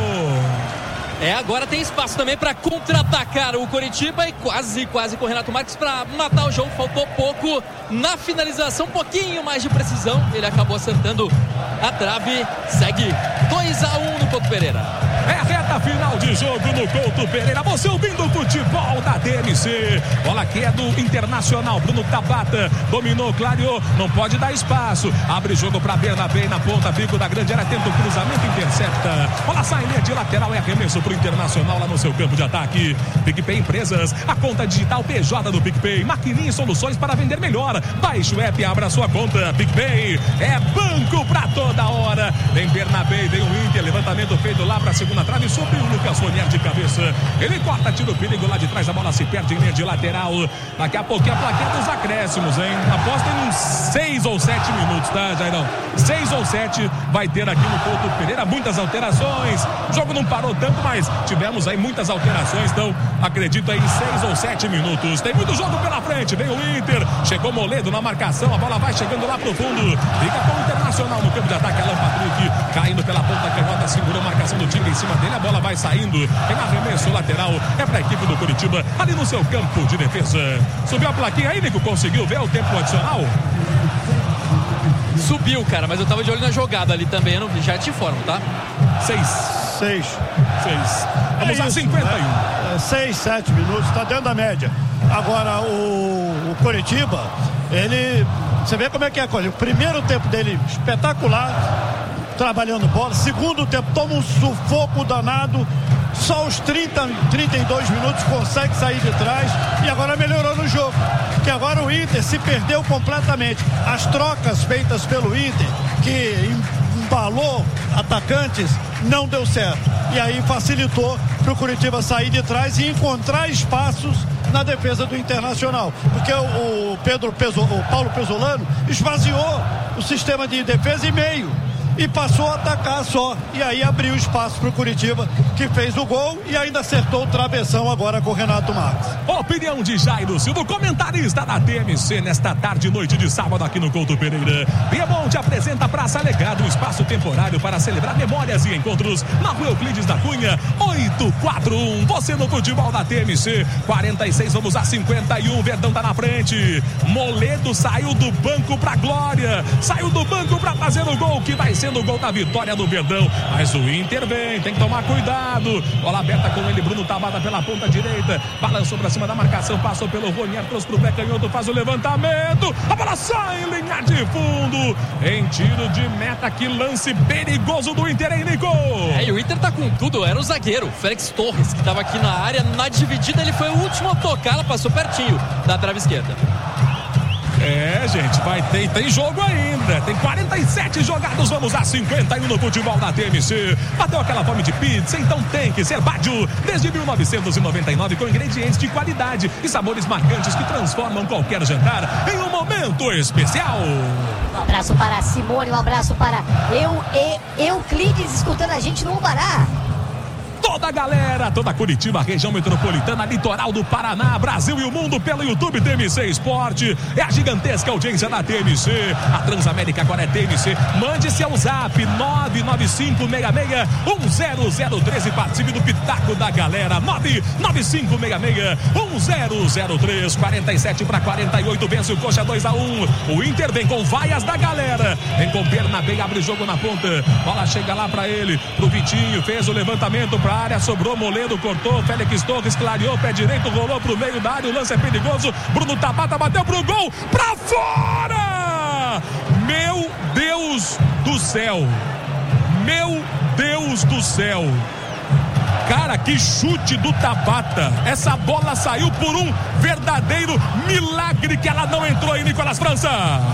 Agora tem espaço também para contra-atacar o Coritiba e quase com o Renato Marques para matar o jogo. Faltou pouco na finalização, um pouquinho mais de precisão. Ele acabou acertando a trave. Segue 2-1 no Couto Pereira. É a reta final de jogo no Couto Pereira. Você ouvindo o futebol da DMC. Bola que é do Internacional. Bruno Tabata dominou, clareou. Não pode dar espaço. Abre jogo para Bernabé na ponta. Bico da grande área. Tenta o cruzamento, intercepta. Bola sai linha de lateral. É arremesso pro Internacional lá no seu campo de ataque. PicPay Empresas. A conta digital PJ do PicPay. Maquininha e soluções para vender melhor. Baixe o app e abra sua conta. PicPay é banco para toda hora. Vem Bernabé, vem o Inter. Levantamento feito lá para a segunda trave, sobre o Lucas Ronier de cabeça, ele corta, tira o perigo lá de trás, a bola se perde em linha de lateral. Daqui a pouquinho a plaquinha dos acréscimos, hein? Aposta em uns 6 ou 7 minutos, tá, Jairão? 6 ou 7 vai ter aqui no Couto Pereira, muitas alterações, o jogo não parou tanto, mas tivemos aí muitas alterações, então acredito aí em 6 ou 7 minutos, tem muito jogo pela frente, vem o Inter, chegou Moledo na marcação, a bola vai chegando lá pro fundo, fica com o Internacional no campo de ataque, Alan Patrick, caindo pela ponta canhota, segurou a marcação do Tinga, cima dele, a bola vai saindo. Tem arremesso lateral, é pra equipe do Curitiba, ali no seu campo de defesa. Subiu a plaquinha aí, Nico, conseguiu ver o tempo adicional? Subiu, cara, mas eu tava de olho na jogada ali também, eu já te informo, tá? 6. Vamos a 51. Né? 6, 7 minutos, tá dentro da média. Agora o Curitiba, você vê como é que é a coisa. O primeiro tempo dele espetacular, trabalhando bola. Segundo tempo toma um sufoco danado. Só os 32 minutos consegue sair de trás e agora melhorou no jogo. Que agora o Inter se perdeu completamente. As trocas feitas pelo Inter, que embalou atacantes, não deu certo. E aí facilitou para o Curitiba sair de trás e encontrar espaços na defesa do Internacional. Porque o Paulo Pesolano esvaziou o sistema de defesa e meio. E passou a atacar só. E aí abriu espaço para o Curitiba, que fez o gol e ainda acertou o travessão agora com o Renato Marques. Opinião de Jairo Silva, comentarista da TMC, nesta tarde e noite de sábado aqui no Couto Pereira. Piemonte apresenta Praça Legado, um espaço temporário para celebrar memórias e encontros na Rua Euclides da Cunha, 841. Você no futebol da TMC, 46, vamos a 51. Verdão tá na frente. Moledo saiu do banco pra glória. Saiu do banco pra fazer o gol, que vai ser no gol da vitória do Verdão, mas o Inter vem, tem que tomar cuidado. Bola aberta com ele, Bruno Tabata pela ponta direita, balançou pra cima da marcação, passou pelo Ronier, trouxe pro pé canhoto, faz o levantamento, a bola sai em linha de fundo, em tiro de meta. Que lance perigoso do Inter, hein, Nico? E o Inter tá com tudo, era o zagueiro Félix Torres, que tava aqui na área, na dividida ele foi o último a tocar, ela passou pertinho da trave esquerda. Gente, tem jogo ainda. Tem 47 jogados, vamos a 51 no futebol da TMC. Bateu aquela fome de pizza, então tem que ser Badiu. Desde 1999, com ingredientes de qualidade e sabores marcantes que transformam qualquer jantar em um momento especial. Um abraço para a Simone, um abraço para Euclides, escutando a gente no Ubará. Toda a galera, toda Curitiba, região metropolitana, litoral do Paraná, Brasil e o mundo pelo YouTube TMC Esporte. É a gigantesca audiência da TMC. A Transamérica agora é TMC. Mande seu zap 995661003 e participe do Pitaco da galera. 995661003. 47 para 48, vence o Coxa 2-1. O Inter vem com vaias da galera. Vem com Bernabé, abre o jogo na ponta. Bola chega lá para ele, pro Vitinho, fez o levantamento pra área, sobrou, Moledo cortou, Félix Torres clareou, pé direito, rolou pro meio da área, o lance é perigoso, Bruno Tabata bateu pro gol, pra fora! Meu Deus do céu! Meu Deus do céu! Cara, que chute do Tabata! Essa bola saiu por um verdadeiro milagre que ela não entrou em Nicolas França!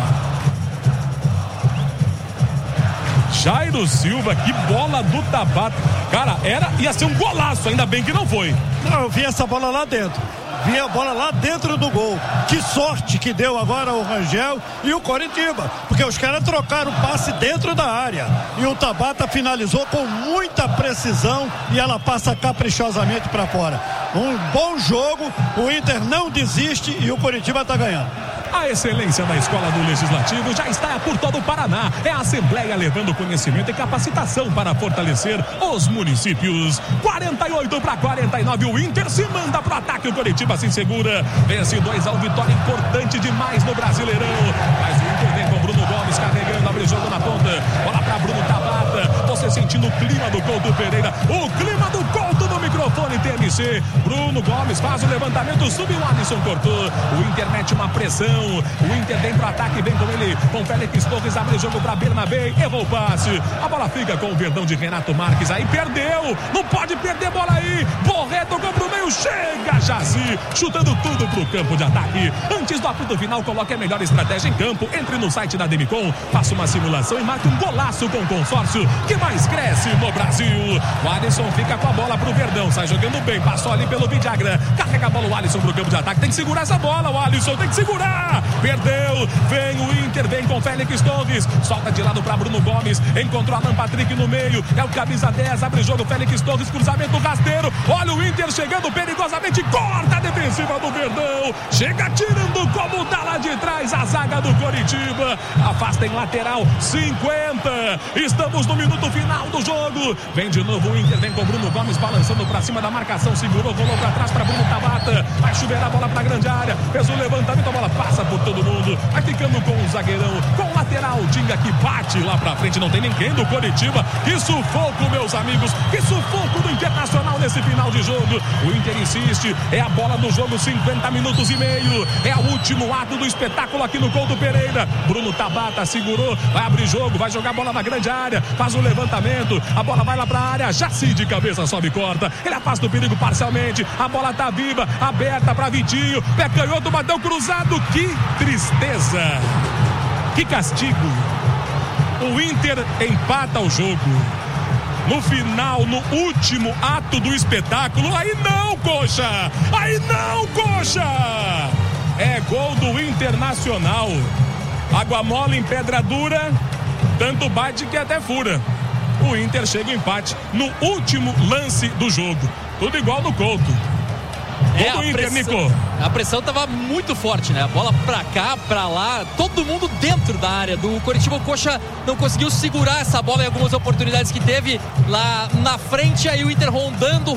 Jairo Silva, que bola do Tabata. Cara, ia ser um golaço, ainda bem que não foi. Não, eu vi essa bola lá dentro. Vi a bola lá dentro do gol. Que sorte que deu agora o Rangel e o Coritiba, porque os caras trocaram o passe dentro da área. E o Tabata finalizou com muita precisão e ela passa caprichosamente para fora. Um bom jogo, o Inter não desiste e o Coritiba está ganhando. A excelência da Escola do Legislativo já está por todo o Paraná. É a Assembleia levando conhecimento e capacitação para fortalecer os municípios. 48 para 49, o Inter se manda pro ataque, o Coritiba se segura. Vence 2-1, vitória importante demais no Brasileirão. Mas o Inter vem com Bruno Gomes carregando, abre o jogo na ponta. Bola para Bruno Tabata. Você sentindo o clima do Couto Pereira, o clima do Couto no microfone TMC. Bruno Gomes faz o levantamento, subiu, o Alisson cortou. O Inter mete uma pressão. O Inter vem pro ataque, vem com ele, com Félix Torres, abre o jogo para Bernabé, errou o passe. A bola fica com o Verdão de Renato Marques, aí perdeu, não pode perder bola aí. Borré tocou pro meio, chega Jazi, chutando tudo pro campo de ataque. Antes do apito final, coloque a melhor estratégia em campo. Entre no site da Demicon, faça uma simulação e marque um golaço com o consórcio que mais cresce no Brasil. O Alisson fica com a bola pro Verdão, sai jogando jogando bem, passou ali pelo Vidagrã, carrega a bola o Alisson pro campo de ataque, tem que segurar essa bola, o Alisson tem que segurar, perdeu, vem o Inter, vem com Félix Torres, solta de lado pra Bruno Gomes, encontrou Alan Patrick no meio, é o camisa 10, abre o jogo, Félix Torres, cruzamento rasteiro, olha o Inter chegando perigosamente, corta a defensiva do Verdão, chega tirando como tá lá de trás a zaga do Coritiba, afasta em lateral, 50, estamos no minuto final do jogo, vem de novo o Inter, vem com Bruno Gomes balançando pra cima da marcação, segurou, rolou pra trás pra Bruno Tabata, vai chover a bola pra grande área, fez o levantamento, a bola passa por todo mundo, vai ficando com o zagueirão, com o lateral, Tinga que bate lá pra frente, não tem ninguém do Coritiba, que sufoco, meus amigos, que sufoco do Internacional nesse final de jogo, o Inter insiste, é a bola do jogo, 50 minutos e meio, é o último ato do espetáculo aqui no Couto Pereira, Bruno Tabata segurou, vai abrir jogo, vai jogar a bola na grande área, faz o levantamento, a bola vai lá pra área, Jaci de cabeça sobe e corta, ele afasta o perigo parcialmente, a bola tá viva, aberta pra Vitinho, pé canhoto, bateu cruzado, que tristeza, que castigo, o Inter empata o jogo, no final, no último ato do espetáculo, aí não, coxa, é gol do Internacional, água mole em pedra dura, tanto bate que até fura, o Inter chega ao empate no último lance do jogo, tudo igual no Couto. A pressão tava muito forte, né? A bola pra cá, pra lá, todo mundo dentro da área do Coritiba. O Coxa não conseguiu segurar essa bola em algumas oportunidades que teve lá na frente. Aí o Inter rondando.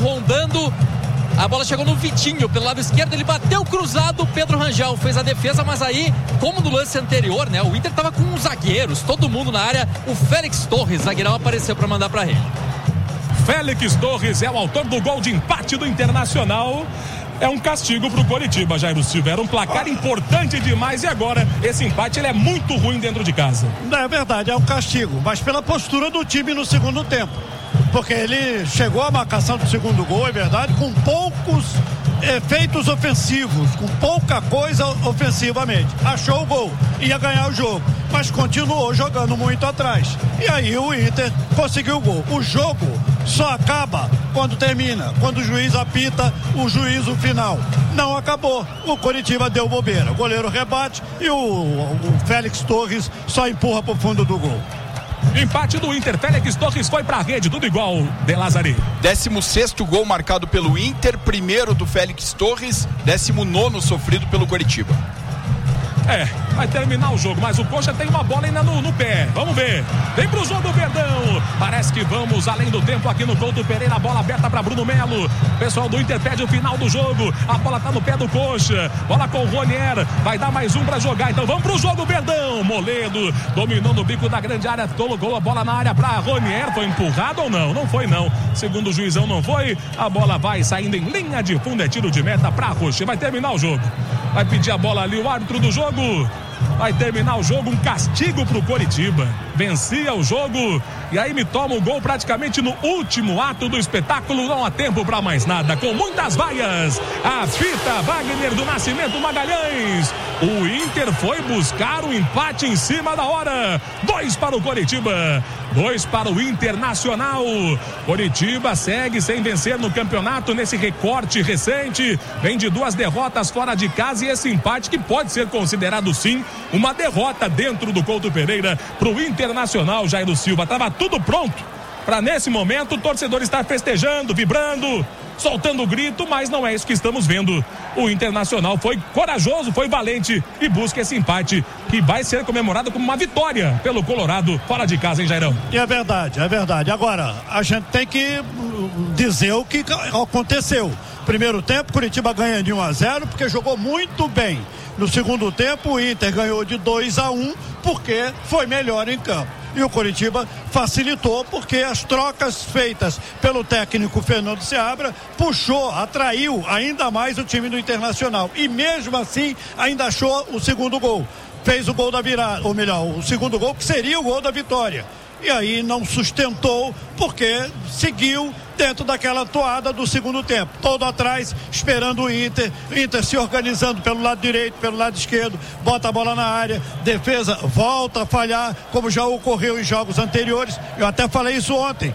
A bola chegou no Vitinho pelo lado esquerdo, ele bateu cruzado, o Pedro Rangel fez a defesa, mas aí, como no lance anterior, né? O Inter tava com os zagueiros, todo mundo na área. O Félix Torres, zagueirão, apareceu pra mandar pra ele. Félix Torres é o autor do gol de empate do Internacional. É um castigo pro Coritiba, Jairo Silva. Era um placar importante demais e agora esse empate ele é muito ruim dentro de casa. É verdade, é um castigo, mas pela postura do time no segundo tempo. Porque ele chegou à marcação do segundo gol, é verdade, com poucos efeitos ofensivos, com pouca coisa ofensivamente. Achou o gol, ia ganhar o jogo, mas continuou jogando muito atrás. E aí o Inter conseguiu o gol. O jogo só acaba quando termina, quando o juiz apita o juízo final. Não acabou, o Coritiba deu bobeira, o goleiro rebate e o Félix Torres só empurra pro fundo do gol. Empate do Inter, Félix Torres foi pra rede, tudo igual, De Lazari. 16º gol marcado pelo Inter, primeiro do Félix Torres, 19º sofrido pelo Coritiba. Vai terminar o jogo, mas o Coxa tem uma bola ainda no pé, vamos ver, vem pro jogo Verdão, parece que vamos além do tempo aqui no Couto Pereira, a bola aberta pra Bruno Melo, o pessoal do Inter pede o final do jogo, a bola tá no pé do Coxa, bola com o Ronier, vai dar mais um pra jogar, então vamos pro jogo Verdão, Moledo, dominou no bico da grande área, colocou a bola na área pra Ronier, foi empurrado ou não? Não foi não, segundo o juizão não foi, a bola vai saindo em linha de fundo, é tiro de meta pra Rocher, vai terminar o jogo, vai pedir a bola ali o árbitro do jogo, vai terminar o jogo, um castigo pro Coritiba, vencia o jogo e aí me toma o gol praticamente no último ato do espetáculo, não há tempo para mais nada, com muitas vaias, a fita Wagner do Nascimento Magalhães, o Inter foi buscar o empate em cima da hora, 2 para o Coritiba, 2 para o Internacional, Coritiba segue sem vencer no campeonato nesse recorte recente, vem de 2 derrotas fora de casa e esse empate que pode ser considerado sim uma derrota dentro do Couto Pereira pro Internacional. Jairo Silva, estava tudo pronto para nesse momento o torcedor estar festejando, vibrando, soltando o grito, mas não é isso que estamos vendo. O Internacional foi corajoso, foi valente e busca esse empate que vai ser comemorado como uma vitória pelo Colorado fora de casa, hein, Jairão? E é verdade. Agora, a gente tem que dizer o que aconteceu. Primeiro tempo, Curitiba ganha de 1-0 porque jogou muito bem. No segundo tempo, o Inter ganhou de 2-1 porque foi melhor em campo. E o Coritiba facilitou porque as trocas feitas pelo técnico Fernando Seabra puxou, atraiu ainda mais o time do Internacional. E mesmo assim, ainda achou o segundo gol. Fez o gol da virada, ou melhor, o segundo gol que seria o gol da vitória. E aí não sustentou porque seguiu dentro daquela toada do segundo tempo, todo atrás esperando o Inter se organizando pelo lado direito, pelo lado esquerdo, bota a bola na área, defesa volta a falhar, como já ocorreu em jogos anteriores. Eu até falei isso ontem,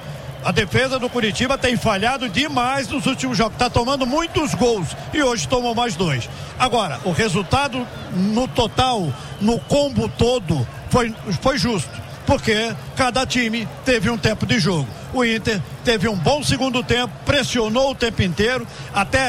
A defesa do Curitiba tem falhado demais nos últimos jogos, está tomando muitos gols e hoje tomou mais 2. Agora, o resultado no total, no combo todo, foi justo, porque cada time teve um tempo de jogo. O Inter teve um bom segundo tempo, pressionou o tempo inteiro, até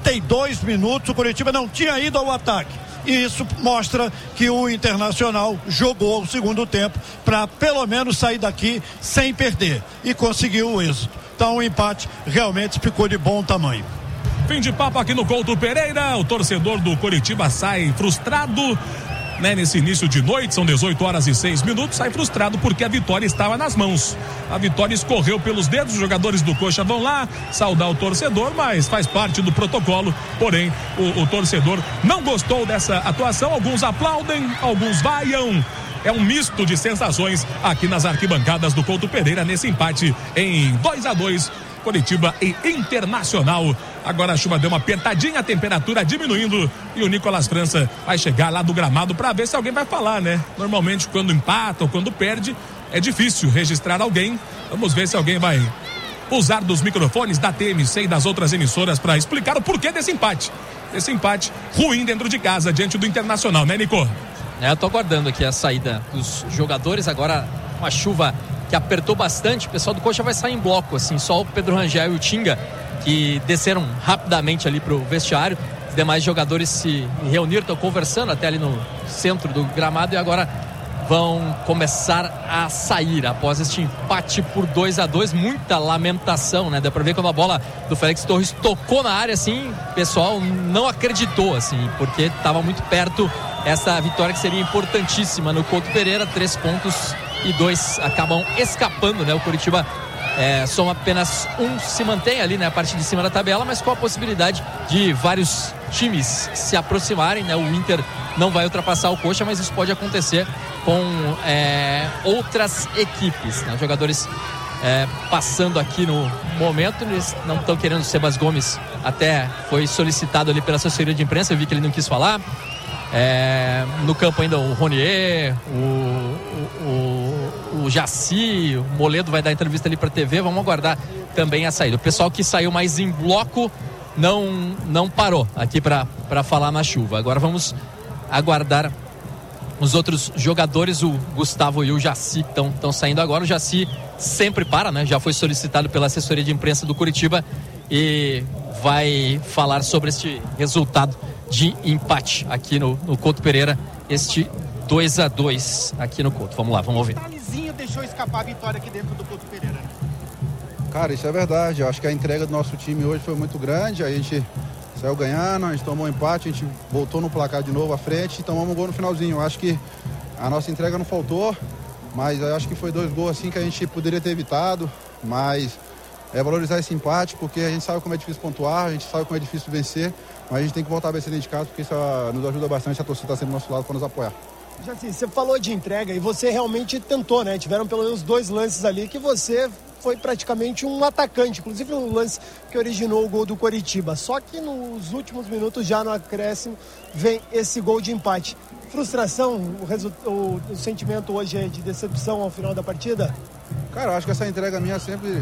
32 minutos o Curitiba não tinha ido ao ataque. E isso mostra que o Internacional jogou o segundo tempo para pelo menos sair daqui sem perder. E conseguiu o êxito. Então o empate realmente ficou de bom tamanho. Fim de papo aqui no Couto Pereira. O torcedor do Coritiba sai frustrado, né, nesse início de noite, são 18h06, sai frustrado porque a vitória estava nas mãos. A vitória escorreu pelos dedos, os jogadores do Coxa vão lá saudar o torcedor, mas faz parte do protocolo. Porém, o torcedor não gostou dessa atuação, alguns aplaudem, alguns vaiam. É um misto de sensações aqui nas arquibancadas do Couto Pereira nesse empate em 2-2. Coritiba e Internacional. Agora a chuva deu uma apertadinha, a temperatura diminuindo e o Nicolas França vai chegar lá do gramado para ver se alguém vai falar, né? Normalmente quando empata ou quando perde é difícil registrar alguém. Vamos ver se alguém vai usar dos microfones da TMC e das outras emissoras para explicar o porquê desse empate. Esse empate ruim dentro de casa diante do Internacional, né, Nico? Eu tô aguardando aqui a saída dos jogadores. Agora uma chuva que apertou bastante, o pessoal do Coxa vai sair em bloco, assim, só o Pedro Rangel e o Tinga que desceram rapidamente ali pro vestiário. Os demais jogadores se reuniram, estão conversando até ali no centro do gramado e agora vão começar a sair após este empate por 2-2. Muita lamentação, né? Dá pra ver quando a bola do Félix Torres tocou na área, assim, o pessoal não acreditou, assim, porque estava muito perto essa vitória que seria importantíssima no Couto Pereira. 3 pontos e 2 acabam escapando, né? O Coritiba soma apenas 1, se mantém ali, né, a parte de cima da tabela, mas com a possibilidade de vários times se aproximarem, né? O Inter não vai ultrapassar o Coxa, mas isso pode acontecer com outras equipes, né? Os jogadores passando aqui no momento, eles não estão querendo. O Sebas Gomes até foi solicitado ali pela assessoria de imprensa, eu vi que ele não quis falar. No campo ainda o Ronier, o Jaci, o Moledo vai dar entrevista ali para a TV. Vamos aguardar também a saída. O pessoal que saiu mais em bloco não parou aqui para falar na chuva. Agora vamos aguardar os outros jogadores. O Gustavo e o Jaci estão saindo agora. O Jaci sempre para, né? Já foi solicitado pela assessoria de imprensa do Curitiba e vai falar sobre este resultado de empate aqui no Couto Pereira, este 2-2 aqui no Couto. Vamos lá, vamos ouvir. O Talizinho deixou escapar a vitória aqui dentro do Couto Pereira, né? Cara, isso é verdade. Eu acho que a entrega do nosso time hoje foi muito grande. A gente saiu ganhando, a gente tomou um empate, a gente voltou no placar de novo à frente e tomamos um gol no finalzinho. Eu acho que a nossa entrega não faltou, mas eu acho que foi 2 gols assim que a gente poderia ter evitado, mas valorizar esse empate, porque a gente sabe como é difícil pontuar, a gente sabe como é difícil vencer, mas a gente tem que voltar a vencer dentro de casa, porque isso nos ajuda bastante, a torcida está sempre do nosso lado para nos apoiar. Já assim, você falou de entrega e você realmente tentou, né? Tiveram pelo menos 2 lances ali que você foi praticamente um atacante, inclusive um lance que originou o gol do Coritiba. Só que nos últimos minutos, já no acréscimo, vem esse gol de empate. Frustração, o sentimento hoje é de decepção ao final da partida? Cara, eu acho que essa entrega minha sempre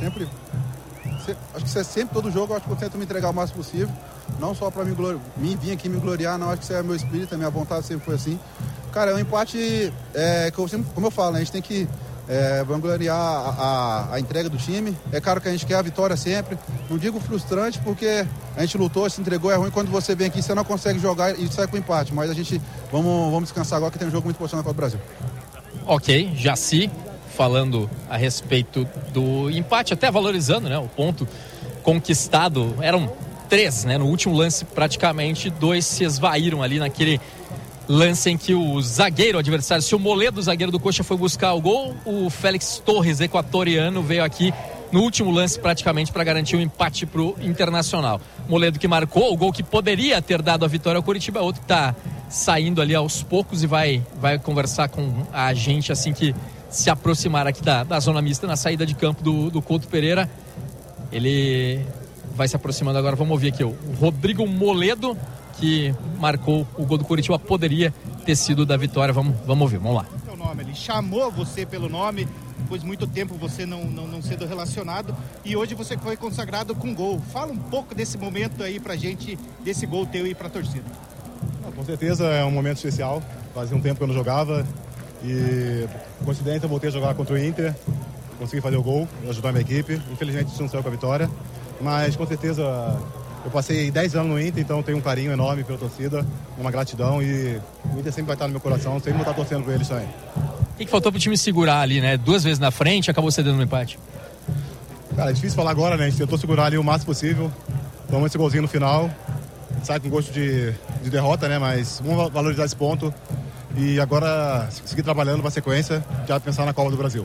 acho que sempre, todo jogo, eu acho que eu tento me entregar o máximo possível, não só para mim vir aqui me gloriar, não, acho que isso é meu espírito, a minha vontade sempre foi assim. Cara, é um empate que eu sempre, como eu falo, né, a gente tem que vangloriar a entrega do time. É claro que a gente quer a vitória sempre, não digo frustrante porque a gente lutou, se entregou, é ruim quando você vem aqui, você não consegue jogar e sai com empate, mas a gente, vamos descansar agora que tem um jogo muito importante na Copa do Brasil. Ok, Jaci falando a respeito do empate, até valorizando, né, o ponto conquistado. Eram 3, né, no último lance praticamente 2 se esvaíram ali naquele lance em que o zagueiro adversário, se o Moledo, o zagueiro do Coxa, foi buscar o gol, o Félix Torres, equatoriano, veio aqui no último lance praticamente para garantir o empate pro Internacional. Moledo que marcou o gol que poderia ter dado a vitória ao Coritiba, outro que está saindo ali aos poucos e vai conversar com a gente assim que se aproximar aqui da zona mista na saída de campo do Couto Pereira. Ele vai se aproximando agora, vamos ouvir aqui o Rodrigo Moledo, que marcou o gol do Coritiba, poderia ter sido da vitória. Vamos ouvir, vamos lá. Seu nome, ele chamou você pelo nome, depois de muito tempo você não sendo relacionado, e hoje você foi consagrado com gol. Fala um pouco desse momento aí pra gente, desse gol teu e pra torcida. Com certeza é um momento especial, fazia um tempo que eu não jogava e, por coincidência, eu voltei a jogar contra o Inter, consegui fazer o gol, ajudar a minha equipe. Infelizmente a gente não saiu com a vitória, mas com certeza eu passei 10 anos no Inter, então tenho um carinho enorme pela torcida, uma gratidão, e o Inter sempre vai estar no meu coração, sempre vou estar torcendo com eles também. O que faltou pro time segurar ali, né? 2 vezes na frente, acabou cedendo no empate. Cara, é difícil falar agora, né? A gente tentou segurar ali o máximo possível, tomamos esse golzinho no final, sai com gosto de derrota, né? Mas vamos valorizar esse ponto e agora seguir trabalhando para a sequência, já pensar na Copa do Brasil.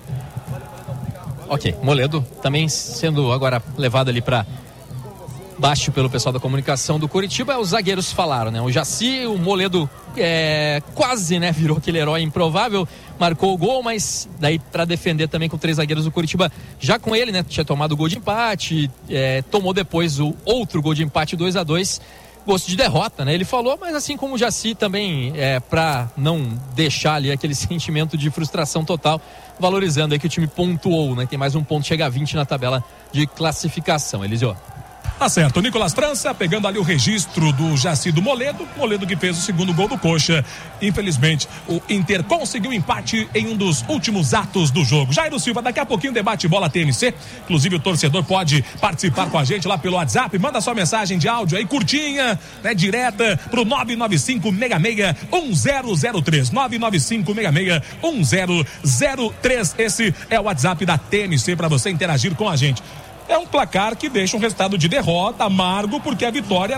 Ok, Moledo também sendo agora levado ali para baixo pelo pessoal da comunicação do Coritiba. Os zagueiros falaram, né? O Jaci, o Moledo quase, né, virou aquele herói improvável, marcou o gol, mas daí para defender também com 3 zagueiros do Coritiba, já com ele, né, tinha tomado o gol de empate, tomou depois o outro gol de empate 2-2, gosto de derrota, né? Ele falou, mas assim como o Jaci também, para não deixar ali aquele sentimento de frustração total, valorizando aí que o time pontuou, né? Tem mais um ponto, chega a 20 na tabela de classificação. Eliseu. Tá certo, o Nicolas França pegando ali o registro do Jaci do Moledo que fez o segundo gol do Coxa. Infelizmente, o Inter conseguiu empate em um dos últimos atos do jogo. Jairo Silva, daqui a pouquinho debate bola TMC, inclusive o torcedor pode participar com a gente lá pelo WhatsApp, manda sua mensagem de áudio aí, curtinha, né, direta pro 995661003, 995661003, esse é o WhatsApp da TMC para você interagir com a gente. É um placar que deixa um resultado de derrota amargo, porque a vitória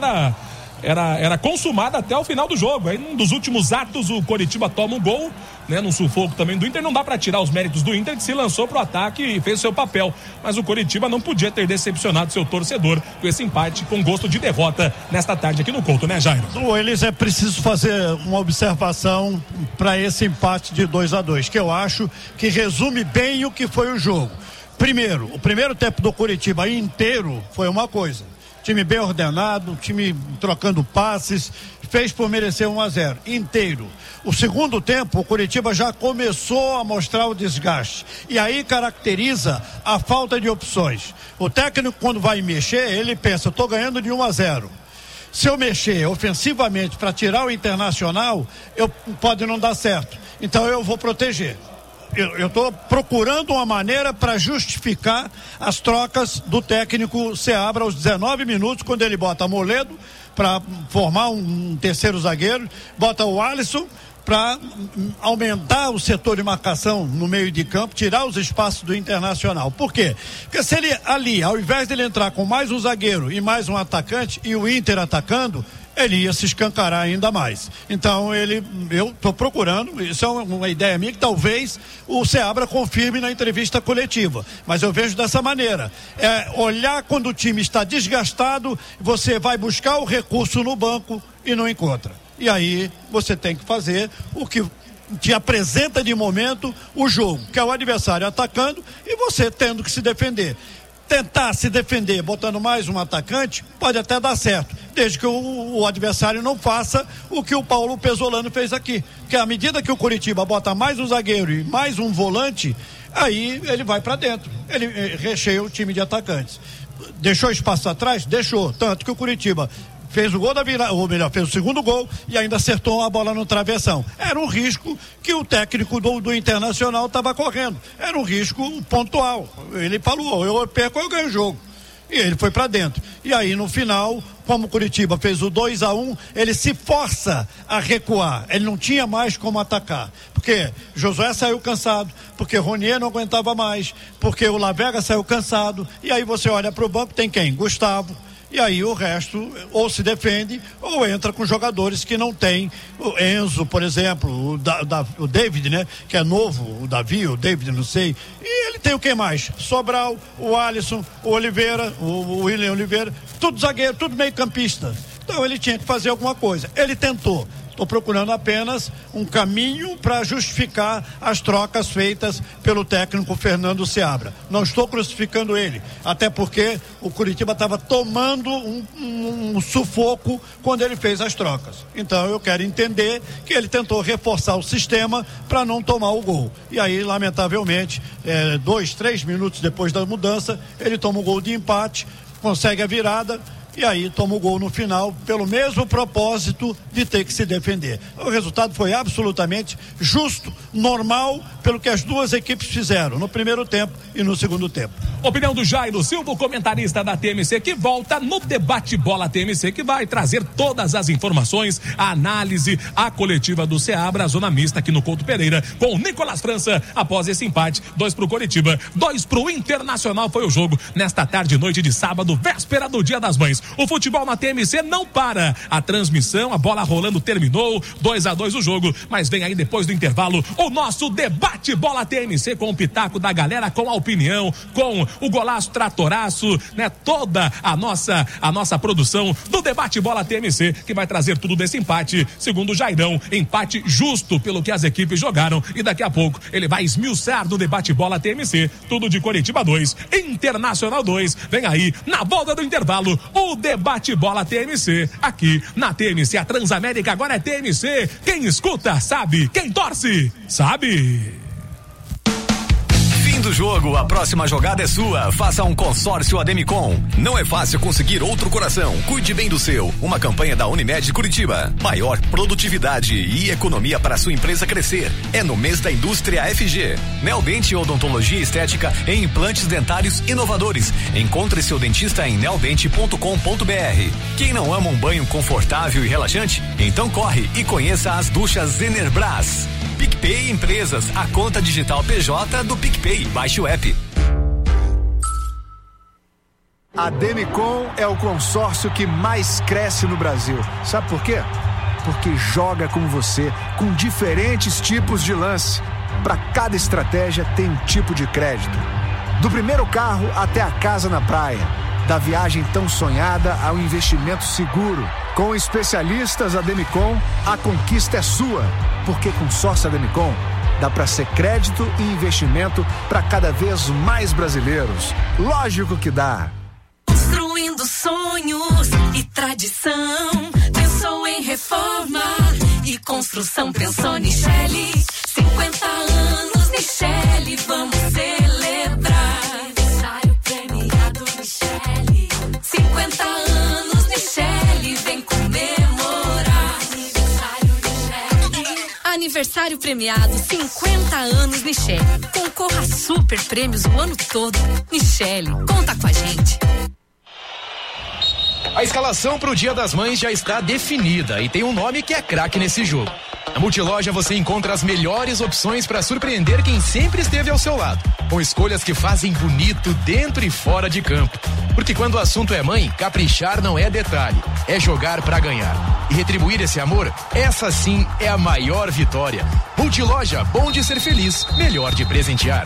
era consumada até o final do jogo. Aí, num dos últimos atos, o Coritiba toma um gol, né, num sufoco também do Inter. Não dá para tirar os méritos do Inter, que se lançou pro ataque e fez o seu papel. Mas o Coritiba não podia ter decepcionado seu torcedor com esse empate, com gosto de derrota nesta tarde aqui no Couto, né, Jairo? Eles é preciso fazer uma observação para esse empate de 2-2, que eu acho que resume bem o que foi o jogo. Primeiro, o primeiro tempo do Coritiba inteiro foi uma coisa. Time bem ordenado, time trocando passes, fez por merecer 1-0, inteiro. O segundo tempo, o Coritiba já começou a mostrar o desgaste. E aí caracteriza a falta de opções. O técnico, quando vai mexer, ele pensa, estou ganhando de 1-0. Se eu mexer ofensivamente para tirar o Internacional, pode não dar certo. Então eu vou proteger. Eu estou procurando uma maneira para justificar as trocas do técnico Seabra aos 19 minutos, quando ele bota Moledo para formar um terceiro zagueiro, bota o Alisson para aumentar o setor de marcação no meio de campo, tirar os espaços do Internacional. Por quê? Porque se ele ali, ao invés de ele entrar com mais um zagueiro e mais um atacante, e o Inter atacando, ele ia se escancarar ainda mais. Então eu estou procurando, isso é uma ideia minha que talvez o Seabra confirme na entrevista coletiva, mas eu vejo dessa maneira, olhar quando o time está desgastado, você vai buscar o recurso no banco e não encontra, e aí você tem que fazer o que te apresenta de momento o jogo, que é o adversário atacando e você tendo que se defender. Tentar se defender botando mais um atacante pode até dar certo, desde que o adversário não faça o que o Paulo Pesolano fez aqui, que à medida que o Coritiba bota mais um zagueiro e mais um volante, aí ele vai para dentro, ele recheia o time de atacantes. Deixou espaço atrás? Deixou, tanto que o Coritiba fez o gol da virada, ou melhor, fez o segundo gol e ainda acertou a bola no travessão. Era um risco que o técnico do Internacional estava correndo. Era um risco pontual. Ele falou, eu perco, eu ganho o jogo. E ele foi para dentro. E aí no final, como o Coritiba fez o 2-1, ele se força a recuar. Ele não tinha mais como atacar. Porque Josué saiu cansado, porque Ronier não aguentava mais, porque o Lavega saiu cansado. E aí você olha para o banco, tem quem? Gustavo. E aí o resto ou se defende ou entra com jogadores que não tem. O Enzo, por exemplo, o David, né? Que é novo, o Davi, o David, não sei. E ele tem o que mais? Sobral, o Alisson, o Oliveira, o William Oliveira, tudo zagueiro, tudo meio campista. Então ele tinha que fazer alguma coisa. Ele tentou. Estou procurando apenas um caminho para justificar as trocas feitas pelo técnico Fernando Seabra. Não estou crucificando ele, até porque o Curitiba estava tomando um sufoco quando ele fez as trocas. Então eu quero entender que ele tentou reforçar o sistema para não tomar o gol. E aí, lamentavelmente, 2-3 minutos depois da mudança, ele toma o gol de empate, consegue a virada e aí toma o gol no final, pelo mesmo propósito de ter que se defender. O resultado foi absolutamente justo, normal, pelo que as duas equipes fizeram no primeiro tempo e no segundo tempo. Opinião do Jairo Silva, comentarista da TMC, que volta no Debate Bola TMC, que vai trazer todas as informações, a análise, a coletiva do Seabra, a zona mista aqui no Couto Pereira, com o Nicolas França, após esse empate, 2 pro Coritiba, 2 pro Internacional, foi o jogo nesta tarde e noite de sábado, véspera do Dia das Mães. O futebol na TMC não para. A transmissão, a bola rolando, terminou. 2-2 o jogo, mas vem aí depois do intervalo o nosso Debate Bola TMC com o pitaco da galera, com a opinião, com o golaço, tratoraço, né? Toda a nossa produção do Debate Bola TMC, que vai trazer tudo desse empate, segundo o Jairão, empate justo pelo que as equipes jogaram, e daqui a pouco ele vai esmiuçar no Debate Bola TMC, tudo de Coritiba 2, Internacional 2, vem aí, na volta do intervalo, o Debate Bola TMC, aqui na TMC, a Transamérica agora é TMC, quem escuta sabe, quem torce sabe. Do jogo, a próxima jogada é sua. Faça um consórcio Ademicon. Não é fácil conseguir outro coração. Cuide bem do seu. Uma campanha da Unimed Curitiba. Maior produtividade e economia para sua empresa crescer. É no mês da indústria FG. Neodente Odontologia Estética em implantes dentários inovadores. Encontre seu dentista em neodente.com.br. Quem não ama um banho confortável e relaxante? Então corre e conheça as duchas Enerbras. PicPay Empresas, a conta digital PJ do PicPay. Baixe o app. A Demicon é o consórcio que mais cresce no Brasil. Sabe por quê? Porque joga com você, com diferentes tipos de lance. Para cada estratégia tem um tipo de crédito. Do primeiro carro até a casa na praia. Da viagem tão sonhada ao investimento seguro. Com especialistas da Demicon, a conquista é sua. Porque com sócio Demicon, dá para ser crédito e investimento para cada vez mais brasileiros. Lógico que dá. Construindo sonhos e tradição. Pensou em reforma e construção. Pensou Nichelle. 50 anos, Nichelle, vamos celebrar. Aniversário premiado, Nichelle. 50 anos, Nichelle, vem comemorar. Aniversário Nichelle. Aniversário premiado, 50 anos, Nichelle. Concorra a super prêmios o ano todo. Nichelle, conta com a gente. A escalação para o Dia das Mães já está definida e tem um nome que é craque nesse jogo. Na Multiloja você encontra as melhores opções para surpreender quem sempre esteve ao seu lado, com escolhas que fazem bonito dentro e fora de campo. Porque quando o assunto é mãe, caprichar não é detalhe, é jogar para ganhar. E retribuir esse amor, essa sim é a maior vitória. Multiloja, bom de ser feliz, melhor de presentear.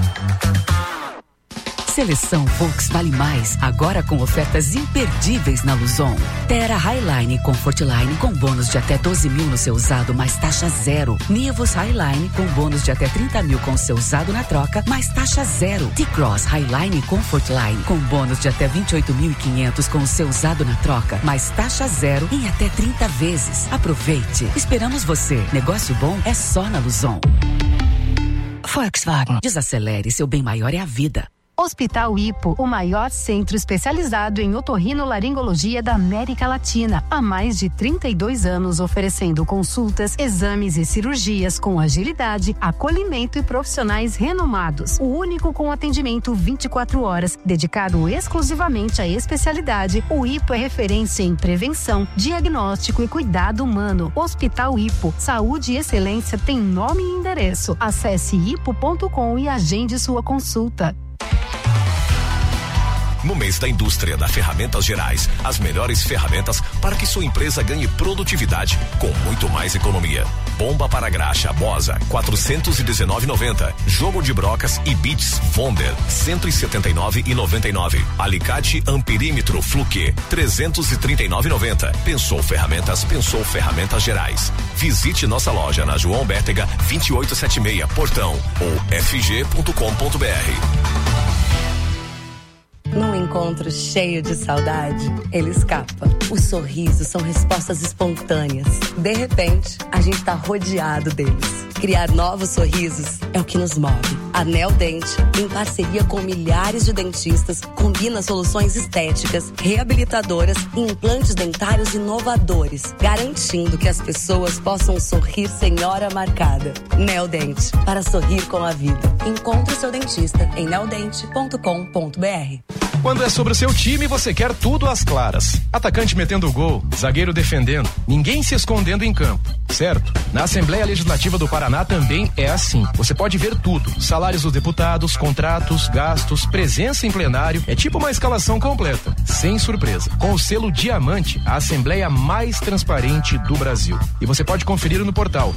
Seleção Volks vale mais, agora com ofertas imperdíveis na Luzon. Terra Highline Comfortline com bônus de até 12 mil no seu usado, mais taxa zero. Nivus Highline com bônus de até 30 mil com seu usado na troca, mais taxa zero. T-Cross Highline Comfortline com bônus de até 28.500 com o seu usado na troca, mais taxa zero em até 30 vezes. Aproveite. Esperamos você. Negócio bom é só na Luzon. Volkswagen. Desacelere, seu bem maior é a vida. Hospital Hipo, o maior centro especializado em otorrinolaringologia da América Latina. Há mais de 32 anos oferecendo consultas, exames e cirurgias com agilidade, acolhimento e profissionais renomados. O único com atendimento 24 horas, dedicado exclusivamente à especialidade. O Hipo é referência em prevenção, diagnóstico e cuidado humano. Hospital Hipo, saúde e excelência tem nome e endereço. Acesse hipo.com e agende sua consulta. No mês da indústria da Ferramentas Gerais, as melhores ferramentas para que sua empresa ganhe produtividade com muito mais economia. Bomba para graxa Bosa, 419,90. Jogo de brocas e bits Vonder, 179,99. Alicate Amperímetro Fluke, 339,90. Pensou Ferramentas Gerais. Visite nossa loja na João Bértega 2876, Portão ou fg.com.br. Num encontro cheio de saudade, ele escapa. Os sorrisos são respostas espontâneas. De repente, a gente tá rodeado deles. Criar novos sorrisos é o que nos move. A Neodente, em parceria com milhares de dentistas, combina soluções estéticas, reabilitadoras e implantes dentários inovadores, garantindo que as pessoas possam sorrir sem hora marcada. Neodente, para sorrir com a vida. Encontre seu dentista em neodente.com.br. Quando é sobre o seu time, você quer tudo às claras. Atacante metendo gol, zagueiro defendendo, ninguém se escondendo em campo, certo? Na Assembleia Legislativa do Paraná também é assim. Você pode ver tudo: salários dos deputados, contratos, gastos, presença em plenário. É tipo uma escalação completa, sem surpresa. Com o selo Diamante, a Assembleia mais transparente do Brasil. E você pode conferir no portal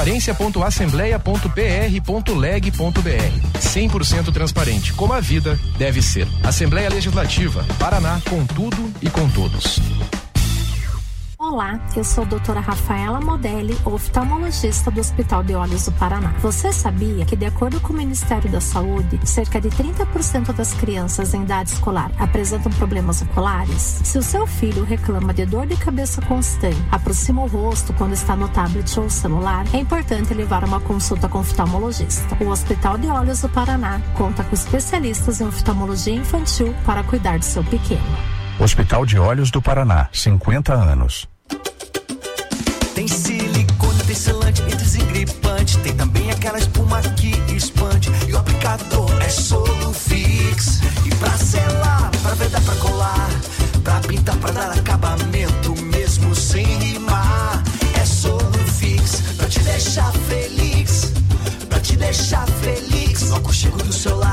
transparência.assembleia.pr.leg.br. 100% transparente, como a vida deve ser. Assembleia Legislativa, Paraná, com tudo e com todos. Olá, eu sou a doutora Rafaela Modelli, oftalmologista do Hospital de Olhos do Paraná. Você sabia que, de acordo com o Ministério da Saúde, cerca de 30% das crianças em idade escolar apresentam problemas oculares? Se o seu filho reclama de dor de cabeça constante, aproxima o rosto quando está no tablet ou celular, é importante levar uma consulta com o oftalmologista. O Hospital de Olhos do Paraná conta com especialistas em oftalmologia infantil para cuidar do seu pequeno. Hospital de Olhos do Paraná, 50 anos. Tem silicone, tem selante e desengripante. Tem também aquela espuma que expande. E o aplicado